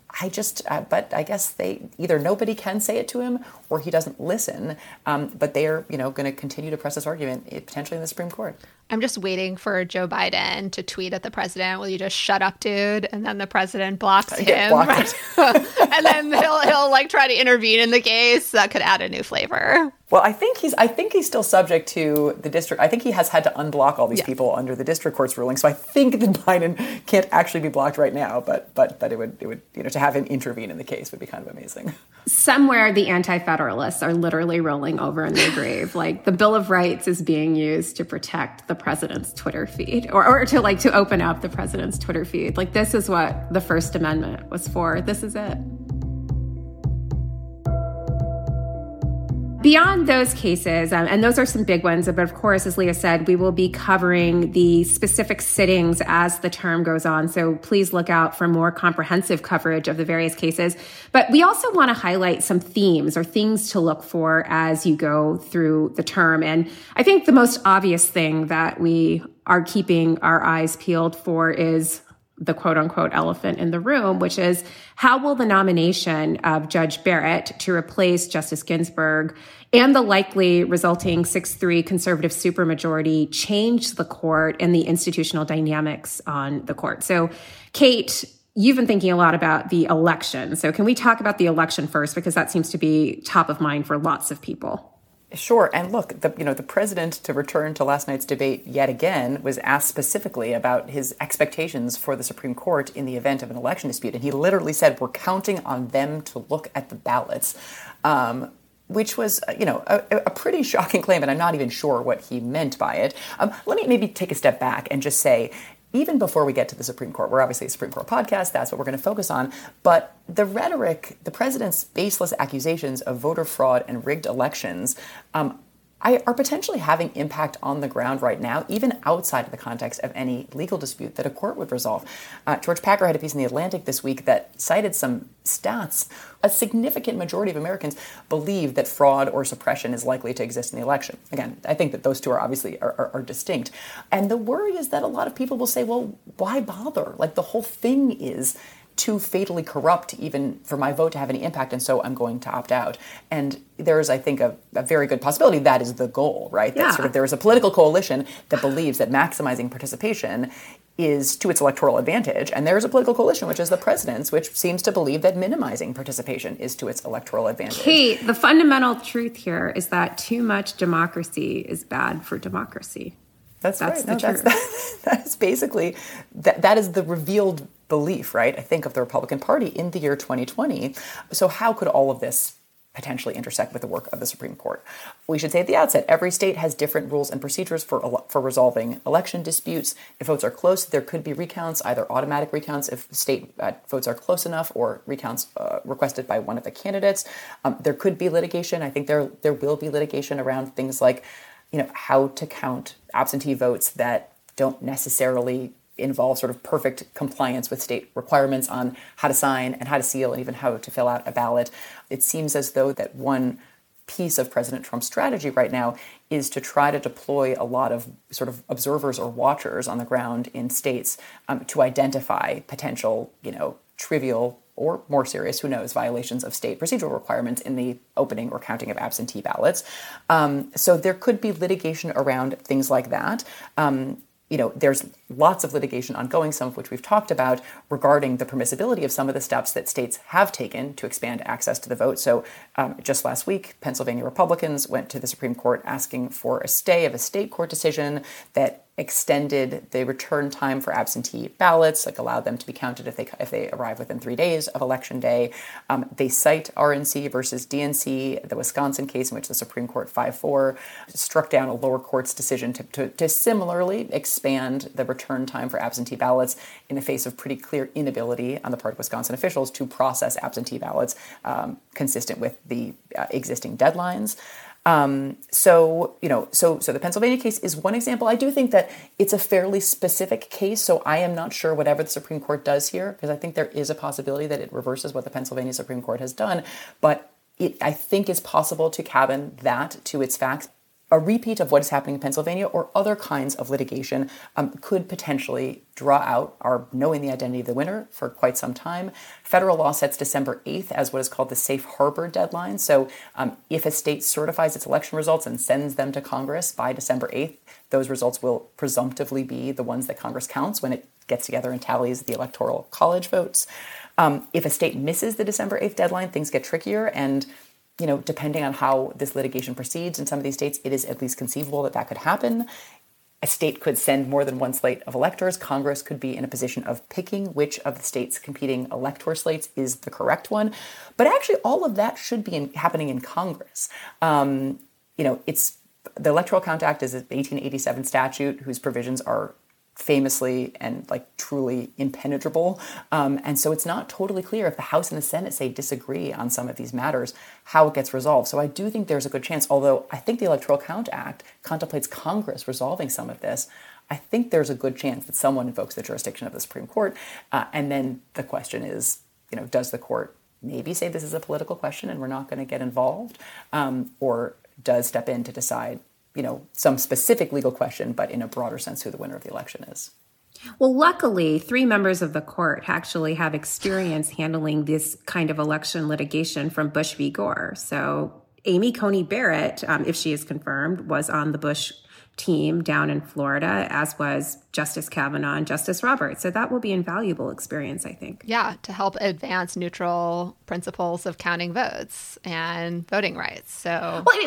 [SPEAKER 6] but I guess either nobody can say it to him or he doesn't listen. But they are, going to continue to press this argument potentially in the Supreme Court.
[SPEAKER 5] I'm just waiting for Joe Biden to tweet at the president, "Will you just shut up, dude?" And then the president blocks him, right? And then he'll try to intervene in the case. That could add a new flavor.
[SPEAKER 6] Well, I think he's still subject to the district. I think he has had to unblock all these people under the district court's ruling. So I think that Biden can't actually be blocked right now. But it would to have him intervene in the case would be kind of amazing.
[SPEAKER 2] Somewhere the anti-federalists are literally rolling over in their grave. Like the Bill of Rights is being used to protect the president's Twitter feed, or to open up the president's Twitter feed. Like this is what the First Amendment was for. This is it. Beyond those cases, and those are some big ones, but of course, as Leah said, we will be covering the specific sittings as the term goes on. So please look out for more comprehensive coverage of the various cases. But we also want to highlight some themes or things to look for as you go through the term. And I think the most obvious thing that we are keeping our eyes peeled for is the quote unquote elephant in the room, which is how will the nomination of Judge Barrett to replace Justice Ginsburg and the likely resulting 6-3 conservative supermajority changed the court and the institutional dynamics on the court. So, Kate, you've been thinking a lot about the election. So can we talk about the election first? Because that seems to be top of mind for lots of people.
[SPEAKER 6] Sure. And look, the president, to return to last night's debate yet again, was asked specifically about his expectations for the Supreme Court in the event of an election dispute. And he literally said, we're counting on them to look at the ballots, which was, a pretty shocking claim. And I'm not even sure what he meant by it. Let me maybe take a step back and just say, even before we get to the Supreme Court, we're obviously a Supreme Court podcast, that's what we're going to focus on, but the rhetoric, the president's baseless accusations of voter fraud and rigged elections are potentially having impact on the ground right now, even outside of the context of any legal dispute that a court would resolve. George Packer had a piece in The Atlantic this week that cited some stats. A significant majority of Americans believe that fraud or suppression is likely to exist in the election. Again, I think that those two are obviously are distinct. And the worry is that a lot of people will say, well, why bother? Like, the whole thing is too fatally corrupt even for my vote to have any impact, and so I'm going to opt out. And there's, I think, a very good possibility that is the goal, right?
[SPEAKER 2] Yeah.
[SPEAKER 6] That there is a political coalition that believes that maximizing participation is to its electoral advantage, and there's a political coalition, which is the president's, which seems to believe that minimizing participation is to its electoral advantage.
[SPEAKER 2] Kate, the fundamental truth here is that too much democracy is bad for democracy.
[SPEAKER 6] That's right. That's basically, that is the revealed belief, right, I think, of the Republican Party in the year 2020. So how could all of this potentially intersect with the work of the Supreme Court? We should say at the outset, every state has different rules and procedures for resolving election disputes. If votes are close, there could be recounts, either automatic recounts if state votes are close enough, or recounts requested by one of the candidates. There could be litigation. I think there will be litigation around things like, how to count absentee votes that don't necessarily involve sort of perfect compliance with state requirements on how to sign and how to seal and even how to fill out a ballot. It seems as though that one piece of President Trump's strategy right now is to try to deploy a lot of sort of observers or watchers on the ground in states to identify potential, trivial or more serious, who knows, violations of state procedural requirements in the opening or counting of absentee ballots. So there could be litigation around things like that. There's lots of litigation ongoing, some of which we've talked about, regarding the permissibility of some of the steps that states have taken to expand access to the vote. So just last week, Pennsylvania Republicans went to the Supreme Court asking for a stay of a state court decision that extended the return time for absentee ballots, allowed them to be counted if they arrive within 3 days of Election Day. They cite RNC versus DNC, the Wisconsin case in which the Supreme Court 5-4 struck down a lower court's decision to similarly expand the return time for absentee ballots in the face of pretty clear inability on the part of Wisconsin officials to process absentee ballots consistent with the existing deadlines. So the Pennsylvania case is one example. I do think that it's a fairly specific case, so I am not sure whatever the Supreme Court does here, because I think there is a possibility that it reverses what the Pennsylvania Supreme Court has done, but I think it's possible to cabin that to its facts. A repeat of what is happening in Pennsylvania or other kinds of litigation could potentially draw out our knowing the identity of the winner for quite some time. Federal law sets December 8th as what is called the safe harbor deadline. So if a state certifies its election results and sends them to Congress by December 8th, those results will presumptively be the ones that Congress counts when it gets together and tallies the Electoral College votes. If a state misses the December 8th deadline, things get trickier, and depending on how this litigation proceeds in some of these states, it is at least conceivable that could happen. A state could send more than one slate of electors. Congress could be in a position of picking which of the state's competing elector slates is the correct one. But actually, all of that should be happening in Congress. It's the Electoral Count Act is an 1887 statute whose provisions are famously and truly impenetrable. And so it's not totally clear if the House and the Senate say disagree on some of these matters, how it gets resolved. So I do think there's a good chance, although I think the Electoral Count Act contemplates Congress resolving some of this, I think there's a good chance that someone invokes the jurisdiction of the Supreme Court. And then the question is, does the court maybe say this is a political question and we're not going to get involved, or does step in to decide some specific legal question, but in a broader sense, who the winner of the election is.
[SPEAKER 2] Well, luckily, 3 members of the court actually have experience handling this kind of election litigation from Bush v. Gore. So Amy Coney Barrett, if she is confirmed, was on the Bush team down in Florida, as was Justice Kavanaugh and Justice Roberts. So that will be an invaluable experience, I think.
[SPEAKER 5] Yeah, to help advance neutral principles of counting votes and voting rights. So,
[SPEAKER 2] but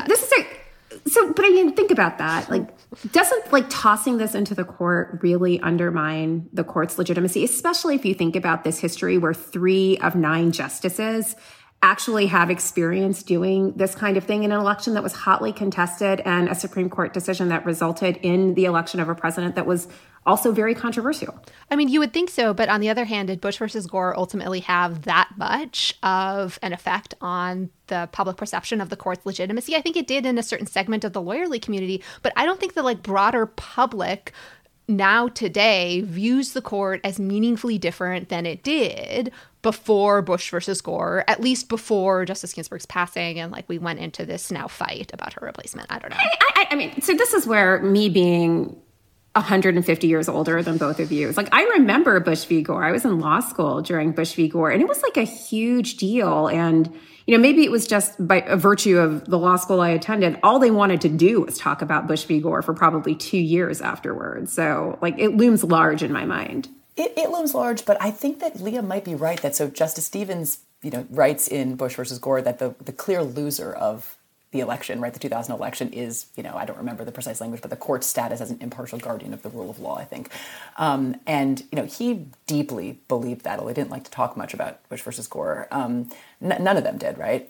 [SPEAKER 2] I mean, think about that. Like, doesn't like tossing this into the court really undermine the court's legitimacy, especially if you think about this history where 3 of 9 justices actually have experience doing this kind of thing in an election that was hotly contested and a Supreme Court decision that resulted in the election of a president that was also very controversial.
[SPEAKER 5] I mean, you would think so, but on the other hand, did Bush versus Gore ultimately have that much of an effect on the public perception of the court's legitimacy? I think it did in a certain segment of the lawyerly community, but I don't think the broader public now today views the court as meaningfully different than it did before Bush versus Gore, at least before Justice Ginsburg's passing, and we went into this now fight about her replacement. I don't know.
[SPEAKER 2] I mean, so this is where me being 150 years older than both of you, it's I remember Bush v. Gore. I was in law school during Bush v. Gore, and it was a huge deal. And maybe it was just by virtue of the law school I attended, all they wanted to do was talk about Bush v. Gore for probably 2 years afterwards. So it looms large in my mind.
[SPEAKER 6] It looms large, but I think that Leah might be right that so Justice Stevens, writes in Bush versus Gore that the clear loser of the election, right, the 2000 election is, I don't remember the precise language, but the court's status as an impartial guardian of the rule of law, I think. And he deeply believed that, although he didn't like to talk much about Bush versus Gore. None of them did, right?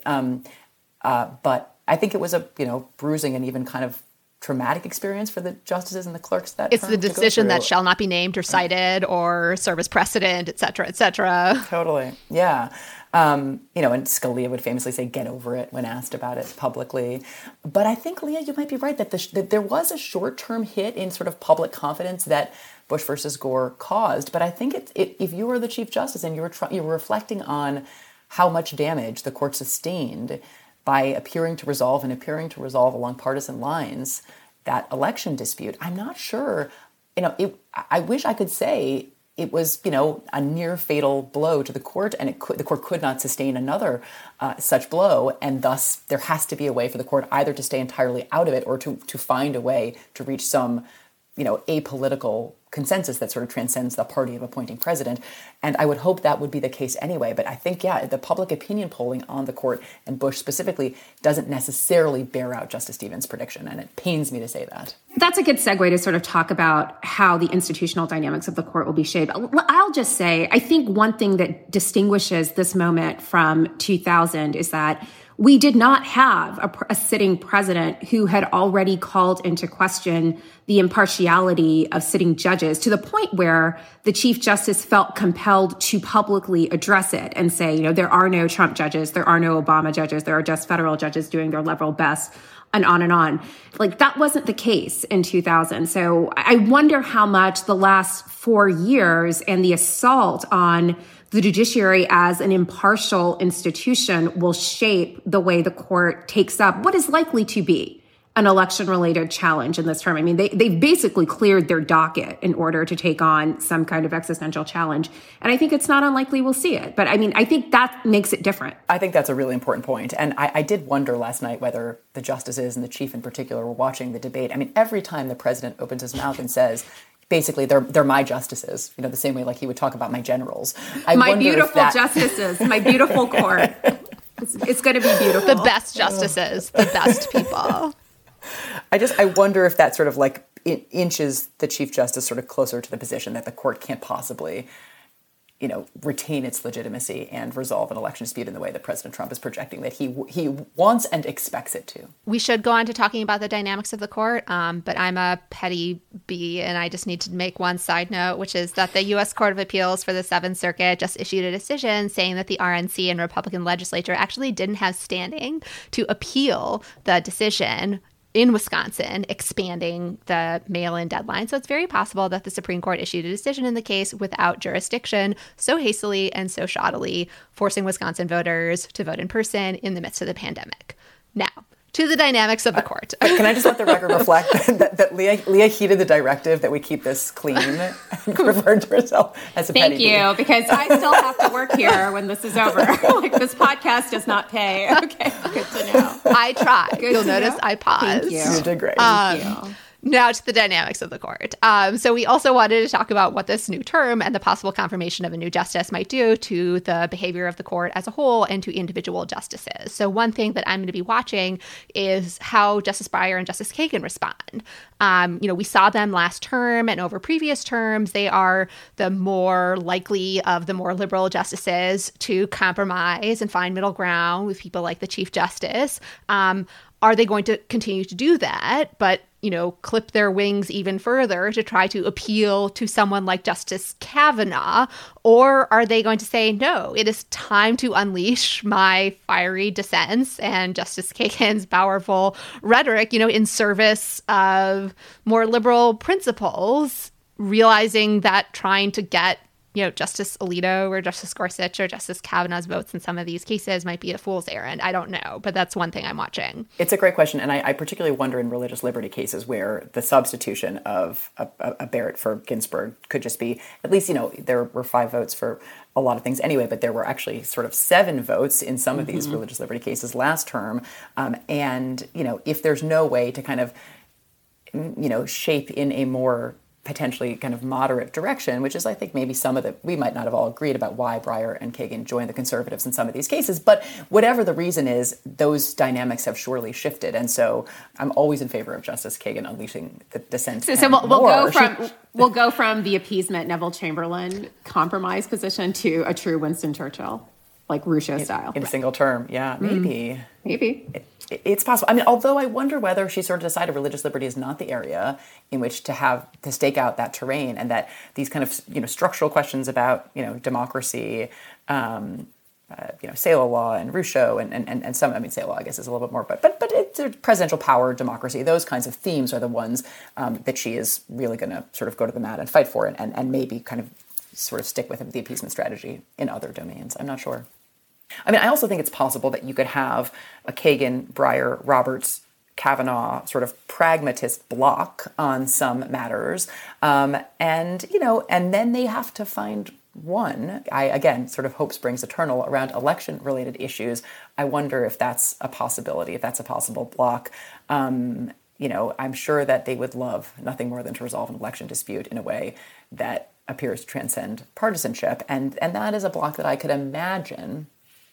[SPEAKER 6] But I think it was a, bruising and even kind of traumatic experience for the justices and the clerks that
[SPEAKER 5] it's the decision that shall not be named or cited or serve as precedent, et cetera, et cetera.
[SPEAKER 6] Totally. Yeah. And Scalia would famously say, get over it when asked about it publicly. But I think, Leah, you might be right that there was a short-term hit in sort of public confidence that Bush versus Gore caused. But I think if you were the Chief Justice and you were reflecting on how much damage the court sustained by appearing to resolve along partisan lines that election dispute, I'm not sure, I wish I could say it was, a near fatal blow to the court, and the court could not sustain another such blow, and thus there has to be a way for the court either to stay entirely out of it or to find a way to reach some, apolitical consensus that sort of transcends the party of appointing president. And I would hope that would be the case anyway. But I think, the public opinion polling on the court and Bush specifically doesn't necessarily bear out Justice Stevens' prediction. And it pains me to say that.
[SPEAKER 2] That's a good segue to sort of talk about how the institutional dynamics of the court will be shaped. I'll just say, I think one thing that distinguishes this moment from 2000 is that we did not have a sitting president who had already called into question the impartiality of sitting judges to the point where the Chief Justice felt compelled to publicly address it and say, there are no Trump judges, there are no Obama judges, there are just federal judges doing their level best, and on and on. That wasn't the case in 2000. So I wonder how much the last 4 years and the assault on the judiciary as an impartial institution will shape the way the court takes up what is likely to be an election-related challenge in this term. I mean, they've basically cleared their docket in order to take on some kind of existential challenge. And I think it's not unlikely we'll see it. But I mean, I think that makes it different.
[SPEAKER 6] I think that's a really important point. And I did wonder last night whether the justices and the chief in particular were watching the debate. I mean, every time the president opens his mouth and says, basically, they're my justices, the same way he would talk about my generals.
[SPEAKER 2] My beautiful justices, my beautiful court. It's going to be beautiful.
[SPEAKER 5] The best justices, the best people.
[SPEAKER 6] I wonder if that sort of inches the Chief Justice sort of closer to the position that the court can't possibly, retain its legitimacy and resolve an election dispute in the way that President Trump is projecting that he wants and expects it to.
[SPEAKER 5] We should go on to talking about the dynamics of the court, but I'm a petty bee, and I just need to make one side note, which is that the U.S. Court of Appeals for the Seventh Circuit just issued a decision saying that the RNC and Republican legislature actually didn't have standing to appeal the decision in Wisconsin, expanding the mail-in deadline. So it's very possible that the Supreme Court issued a decision in the case without jurisdiction so hastily and so shoddily, forcing Wisconsin voters to vote in person in the midst of the pandemic. Now, To the dynamics of the court.
[SPEAKER 6] Can I just let the record reflect that Leah heeded the directive that we keep this clean and referred to herself as a petty
[SPEAKER 2] Thank you, because I still have to work here when this is over. Like, this podcast does not pay. Okay, good to know.
[SPEAKER 5] I tried. You'll notice I paused.
[SPEAKER 2] Thank you.
[SPEAKER 6] You did great.
[SPEAKER 2] Thank you.
[SPEAKER 5] Now to the dynamics of the court. So we also wanted to talk about what this new term and the possible confirmation of a new justice might do to the behavior of the court as a whole and to individual justices. So one thing that I'm going to be watching is how Justice Breyer and Justice Kagan respond. We saw them last term, and over previous terms, they are the more likely of the more liberal justices to compromise and find middle ground with people like the Chief Justice. Are they going to continue to do that, but clip their wings even further to try to appeal to someone like Justice Kavanaugh? Or are they going to say, no, it is time to unleash my fiery dissents and Justice Kagan's powerful rhetoric, in service of more liberal principles, realizing that trying to get Justice Alito or Justice Gorsuch or Justice Kavanaugh's votes in some of these cases might be a fool's errand. I don't know, but that's one thing I'm watching.
[SPEAKER 6] It's a great question, and I particularly wonder in religious liberty cases where the substitution of a Barrett for Ginsburg could just be, at least, there were 5 votes for a lot of things anyway, but there were actually sort of 7 votes in some of these religious liberty cases last term. And, if there's no way to kind of, shape in a more potentially kind of moderate direction, which is, I think, maybe we might not have all agreed about why Breyer and Kagan joined the conservatives in some of these cases, but whatever the reason is, those dynamics have surely shifted. And so I'm always in favor of Justice Kagan unleashing the dissent.
[SPEAKER 2] So we'll go from the appeasement Neville Chamberlain compromise position to a true Winston Churchill, like Rousseau style.
[SPEAKER 6] In a single term, yeah, maybe.
[SPEAKER 2] Maybe.
[SPEAKER 6] It's possible. I mean, although I wonder whether she sort of decided religious liberty is not the area in which to stake out that terrain, and that these kind of, structural questions about, democracy, Saylor law and Rousseau and some, Saylor law, I guess, is a little bit more, but it's presidential power, democracy, those kinds of themes are the ones that she is really going to sort of go to the mat and fight for, and maybe kind of sort of stick with the appeasement strategy in other domains. I'm not sure. I also think it's possible that you could have a Kagan, Breyer, Roberts, Kavanaugh sort of pragmatist block on some matters. And then they have to find one. Again, sort of hope springs eternal around election-related issues. I wonder if that's a possibility, if that's a possible block. I'm sure that they would love nothing more than to resolve an election dispute in a way that appears to transcend partisanship. And that is a block that I could imagine.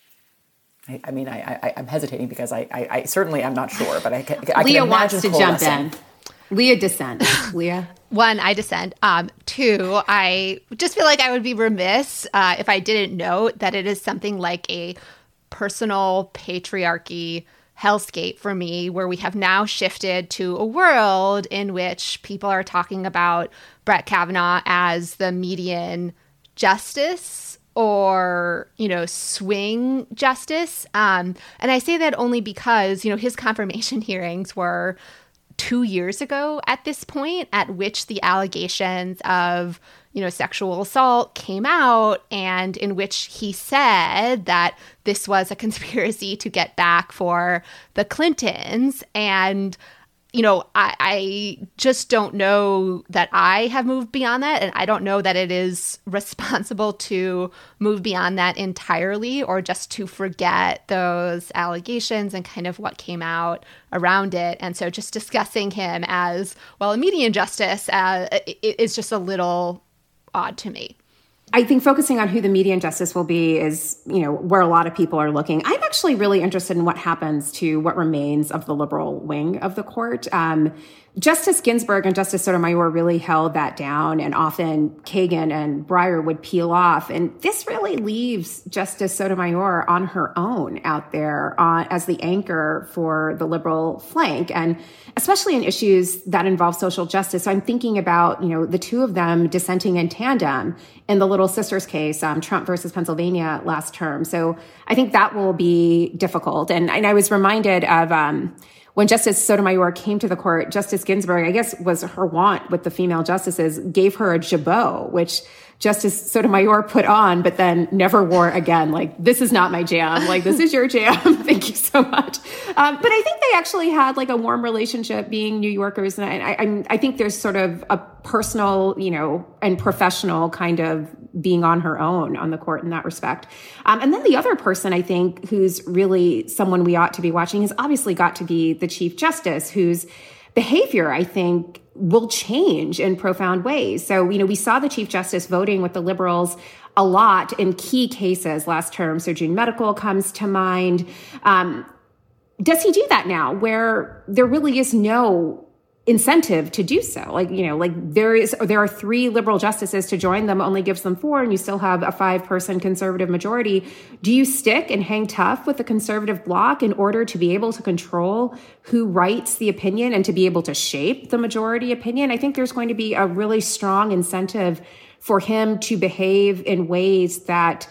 [SPEAKER 6] I'm hesitating because I certainly am not sure, but I can
[SPEAKER 2] Leah
[SPEAKER 6] imagine
[SPEAKER 2] wants to jump in. Leah dissents. Leah?
[SPEAKER 5] 1, I dissent. 2, I just feel like I would be remiss if I didn't note that it is something like a personal patriarchy hellscape for me, where we have now shifted to a world in which people are talking about Brett Kavanaugh as the median justice or, swing justice. And I say that only because, his confirmation hearings were 2 years ago at this point, at which the allegations of, sexual assault came out, and in which he said that this was a conspiracy to get back for the Clintons. And I just don't know that I have moved beyond that. And I don't know that it is responsible to move beyond that entirely, or just to forget those allegations and kind of what came out around it. And so just discussing him as, well, a median justice is just a little odd to me.
[SPEAKER 2] I think focusing on who the median justice will be is, where a lot of people are looking. I'm actually really interested in what happens to what remains of the liberal wing of the court. Justice Ginsburg and Justice Sotomayor really held that down, and often Kagan and Breyer would peel off. And this really leaves Justice Sotomayor on her own out there as the anchor for the liberal flank, and especially in issues that involve social justice. So I'm thinking about, the two of them dissenting in tandem in the Little Sisters case, Trump versus Pennsylvania last term. So I think that will be difficult. And I was reminded of when Justice Sotomayor came to the court, Justice Ginsburg, I guess was her wont with the female justices, gave her a jabot, which Justice Sotomayor put on, but then never wore again. Like, this is not my jam. Like, this is your jam. Thank you so much. But I think they actually had like a warm relationship being New Yorkers. And I think there's sort of a personal, and professional kind of being on her own on the court in that respect. And then the other person, I think, who's really someone we ought to be watching has obviously got to be the Chief Justice, whose behavior, I think, will change in profound ways. So, we saw the Chief Justice voting with the liberals a lot in key cases last term. So June Medical comes to mind. Does he do that now where there really is no incentive to do so? There are 3 liberal justices to join them, only gives them 4, and you still have a 5-person conservative majority. Do you stick and hang tough with the conservative bloc in order to be able to control who writes the opinion and to be able to shape the majority opinion? I think there's going to be a really strong incentive for him to behave in ways that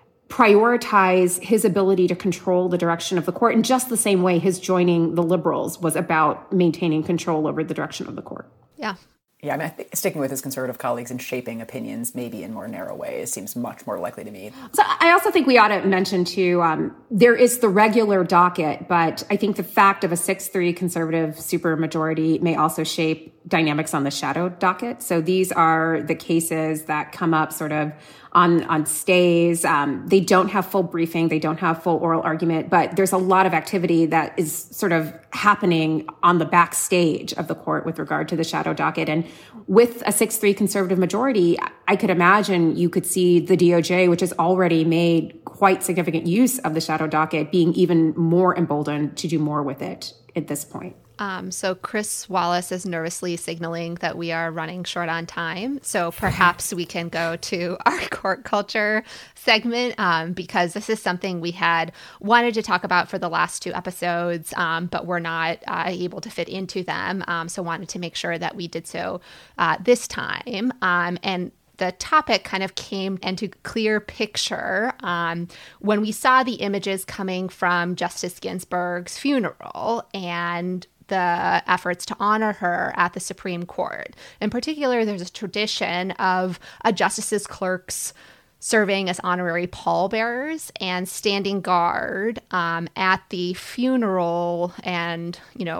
[SPEAKER 2] prioritize his ability to control the direction of the court in just the same way his joining the liberals was about maintaining control over the direction of the court.
[SPEAKER 5] Yeah.
[SPEAKER 6] Yeah, I mean, I think sticking with his conservative colleagues and shaping opinions maybe in more narrow ways seems much more likely to me.
[SPEAKER 2] So I also think we ought to mention, too, there is the regular docket, but I think the fact of a 6-3 conservative supermajority may also shape dynamics on the shadow docket. So these are the cases that come up sort of on stays. They don't have full briefing. They don't have full oral argument, but there's a lot of activity that is sort of happening on the backstage of the court with regard to the shadow docket. And with a 6-3 conservative majority, I could imagine you could see the DOJ, which has already made quite significant use of the shadow docket, being even more emboldened to do more with it at this point.
[SPEAKER 5] So Chris Wallace is nervously signaling that we are running short on time. So perhaps we can go to our court culture segment because this is something we had wanted to talk about for the last 2 episodes, but we're not able to fit into them. So wanted to make sure that we did so this time. And the topic kind of came into clear picture when we saw the images coming from Justice Ginsburg's funeral and the efforts to honor her at the Supreme Court. In particular, there's a tradition of a justice's clerks serving as honorary pallbearers and standing guard at the funeral and,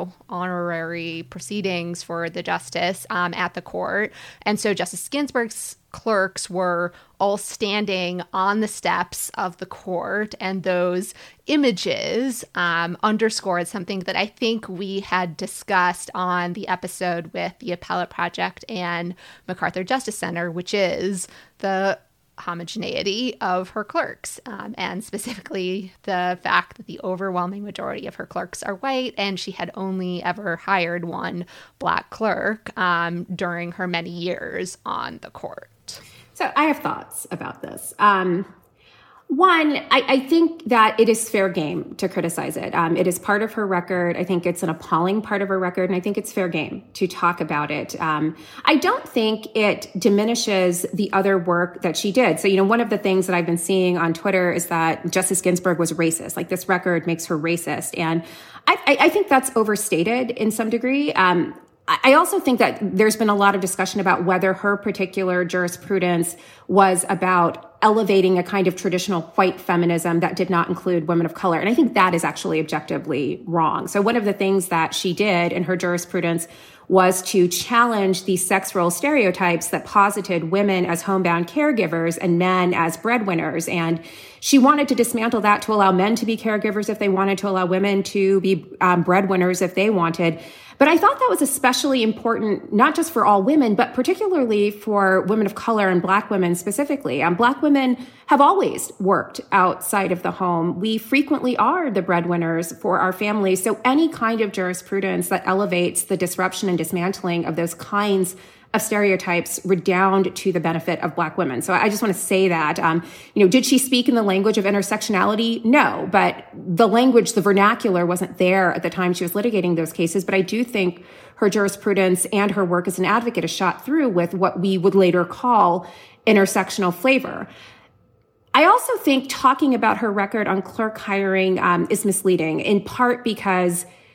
[SPEAKER 5] honorary proceedings for the justice at the court. And so Justice Ginsburg's clerks were all standing on the steps of the court, and those images underscored something that I think we had discussed on the episode with the Appellate Project and MacArthur Justice Center, which is the homogeneity of her clerks, and specifically the fact that the overwhelming majority of her clerks are white, and she had only ever hired one Black clerk during her many years on the court.
[SPEAKER 2] So I have thoughts about this. One, I think that it is fair game to criticize it. It is part of her record. I think it's an appalling part of her record, and I think it's fair game to talk about it. I don't think it diminishes the other work that she did. So, one of the things that I've been seeing on Twitter is that Justice Ginsburg was racist. Like, this record makes her racist. And I think that's overstated in some degree. I also think that there's been a lot of discussion about whether her particular jurisprudence was about elevating a kind of traditional white feminism that did not include women of color. And I think that is actually objectively wrong. So one of the things that she did in her jurisprudence was to challenge these sex role stereotypes that posited women as homebound caregivers and men as breadwinners. And she wanted to dismantle that to allow men to be caregivers if they wanted, to allow women to be breadwinners if they wanted. But I thought that was especially important, not just for all women, but particularly for women of color and Black women specifically. Black women have always worked outside of the home. We frequently are the breadwinners for our families. So any kind of jurisprudence that elevates the disruption and dismantling of those kinds of stereotypes redound to the benefit of Black women. So I just want to say that, did she speak in the language of intersectionality? No, but the language, the vernacular wasn't there at the time she was litigating those cases. But I do think her jurisprudence and her work as an advocate is shot through with what we would later call intersectional flavor. I also think talking about her record on clerk hiring is misleading, in part because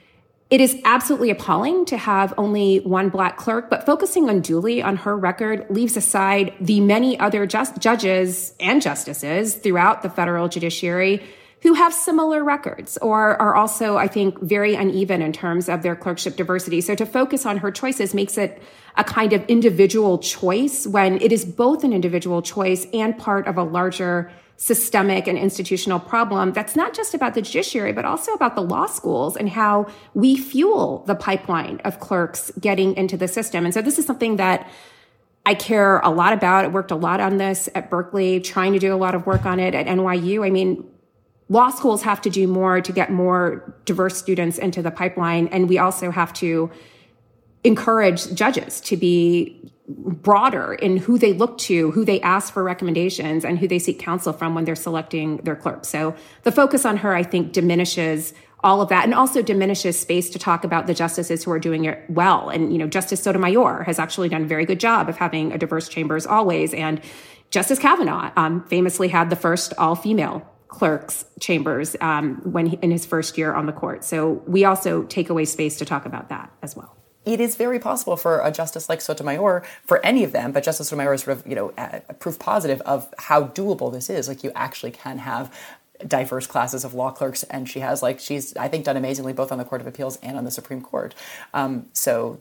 [SPEAKER 2] It is absolutely appalling to have only one Black clerk, but focusing unduly on her record leaves aside the many other judges and justices throughout the federal judiciary who have similar records or are also, I think, very uneven in terms of their clerkship diversity. So to focus on her choices makes it a kind of individual choice when it is both an individual choice and part of a larger systemic and institutional problem that's not just about the judiciary, but also about the law schools and how we fuel the pipeline of clerks getting into the system. And so this is something that I care a lot about. I worked a lot on this at Berkeley, trying to do a lot of work on it at NYU. I mean, law schools have to do more to get more diverse students into the pipeline. And we also have to encourage judges to be broader in who they look to, who they ask for recommendations, and who they seek counsel from when they're selecting their clerks. So the focus on her, I think, diminishes all of that and also diminishes space to talk about the justices who are doing it well. And, Justice Sotomayor has actually done a very good job of having a diverse chamber as always. And Justice Kavanaugh famously had the first all-female clerks chambers in his first year on the court. So we also take away space to talk about that as well.
[SPEAKER 6] It is very possible for a justice like Sotomayor, for any of them, but Justice Sotomayor is sort of, proof positive of how doable this is. Like, you actually can have diverse classes of law clerks, and she's I think done amazingly both on the Court of Appeals and on the Supreme Court. So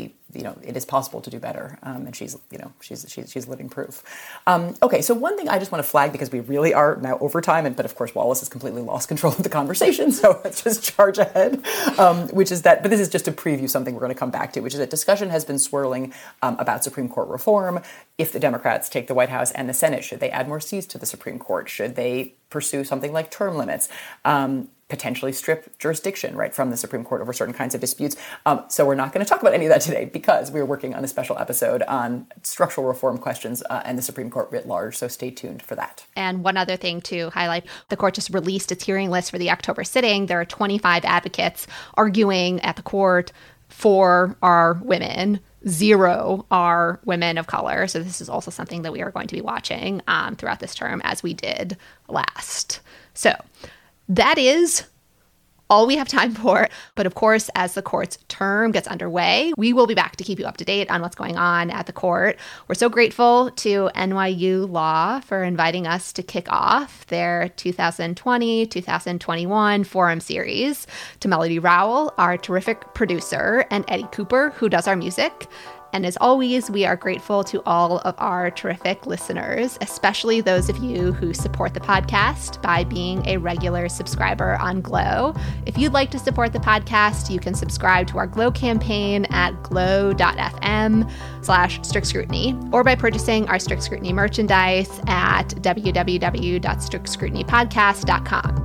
[SPEAKER 6] it is possible to do better, and she's living proof. Okay, so one thing I just want to flag, because we really are now over time, but of course Wallace has completely lost control of the conversation, so let's just charge ahead. Which is that, but this is just to preview something we're going to come back to, which is that discussion has been swirling about Supreme Court reform. If the Democrats take the White House and the Senate, should they add more seats to the Supreme Court? Should they pursue something like term limits? Potentially strip jurisdiction from the Supreme Court over certain kinds of disputes. So we're not going to talk about any of that today because we're working on a special episode on structural reform questions and the Supreme Court writ large. So stay tuned for that.
[SPEAKER 5] And one other thing to highlight, the court just released its hearing list for the October sitting. There are 25 advocates arguing at the court for our women. 0 are women of color. So this is also something that we are going to be watching throughout this term, as we did last. So that is all we have time for. But of course, as the court's term gets underway, we will be back to keep you up to date on what's going on at the court. We're so grateful to NYU Law for inviting us to kick off their 2020-2021 Forum Series, to Melody Rowell, our terrific producer, and Eddie Cooper, who does our music. And as always, we are grateful to all of our terrific listeners, especially those of you who support the podcast by being a regular subscriber on Glo. If you'd like to support the podcast, you can subscribe to our Glo campaign at glo.fm/Strict Scrutiny, or by purchasing our Strict Scrutiny merchandise at www.strictscrutinypodcast.com.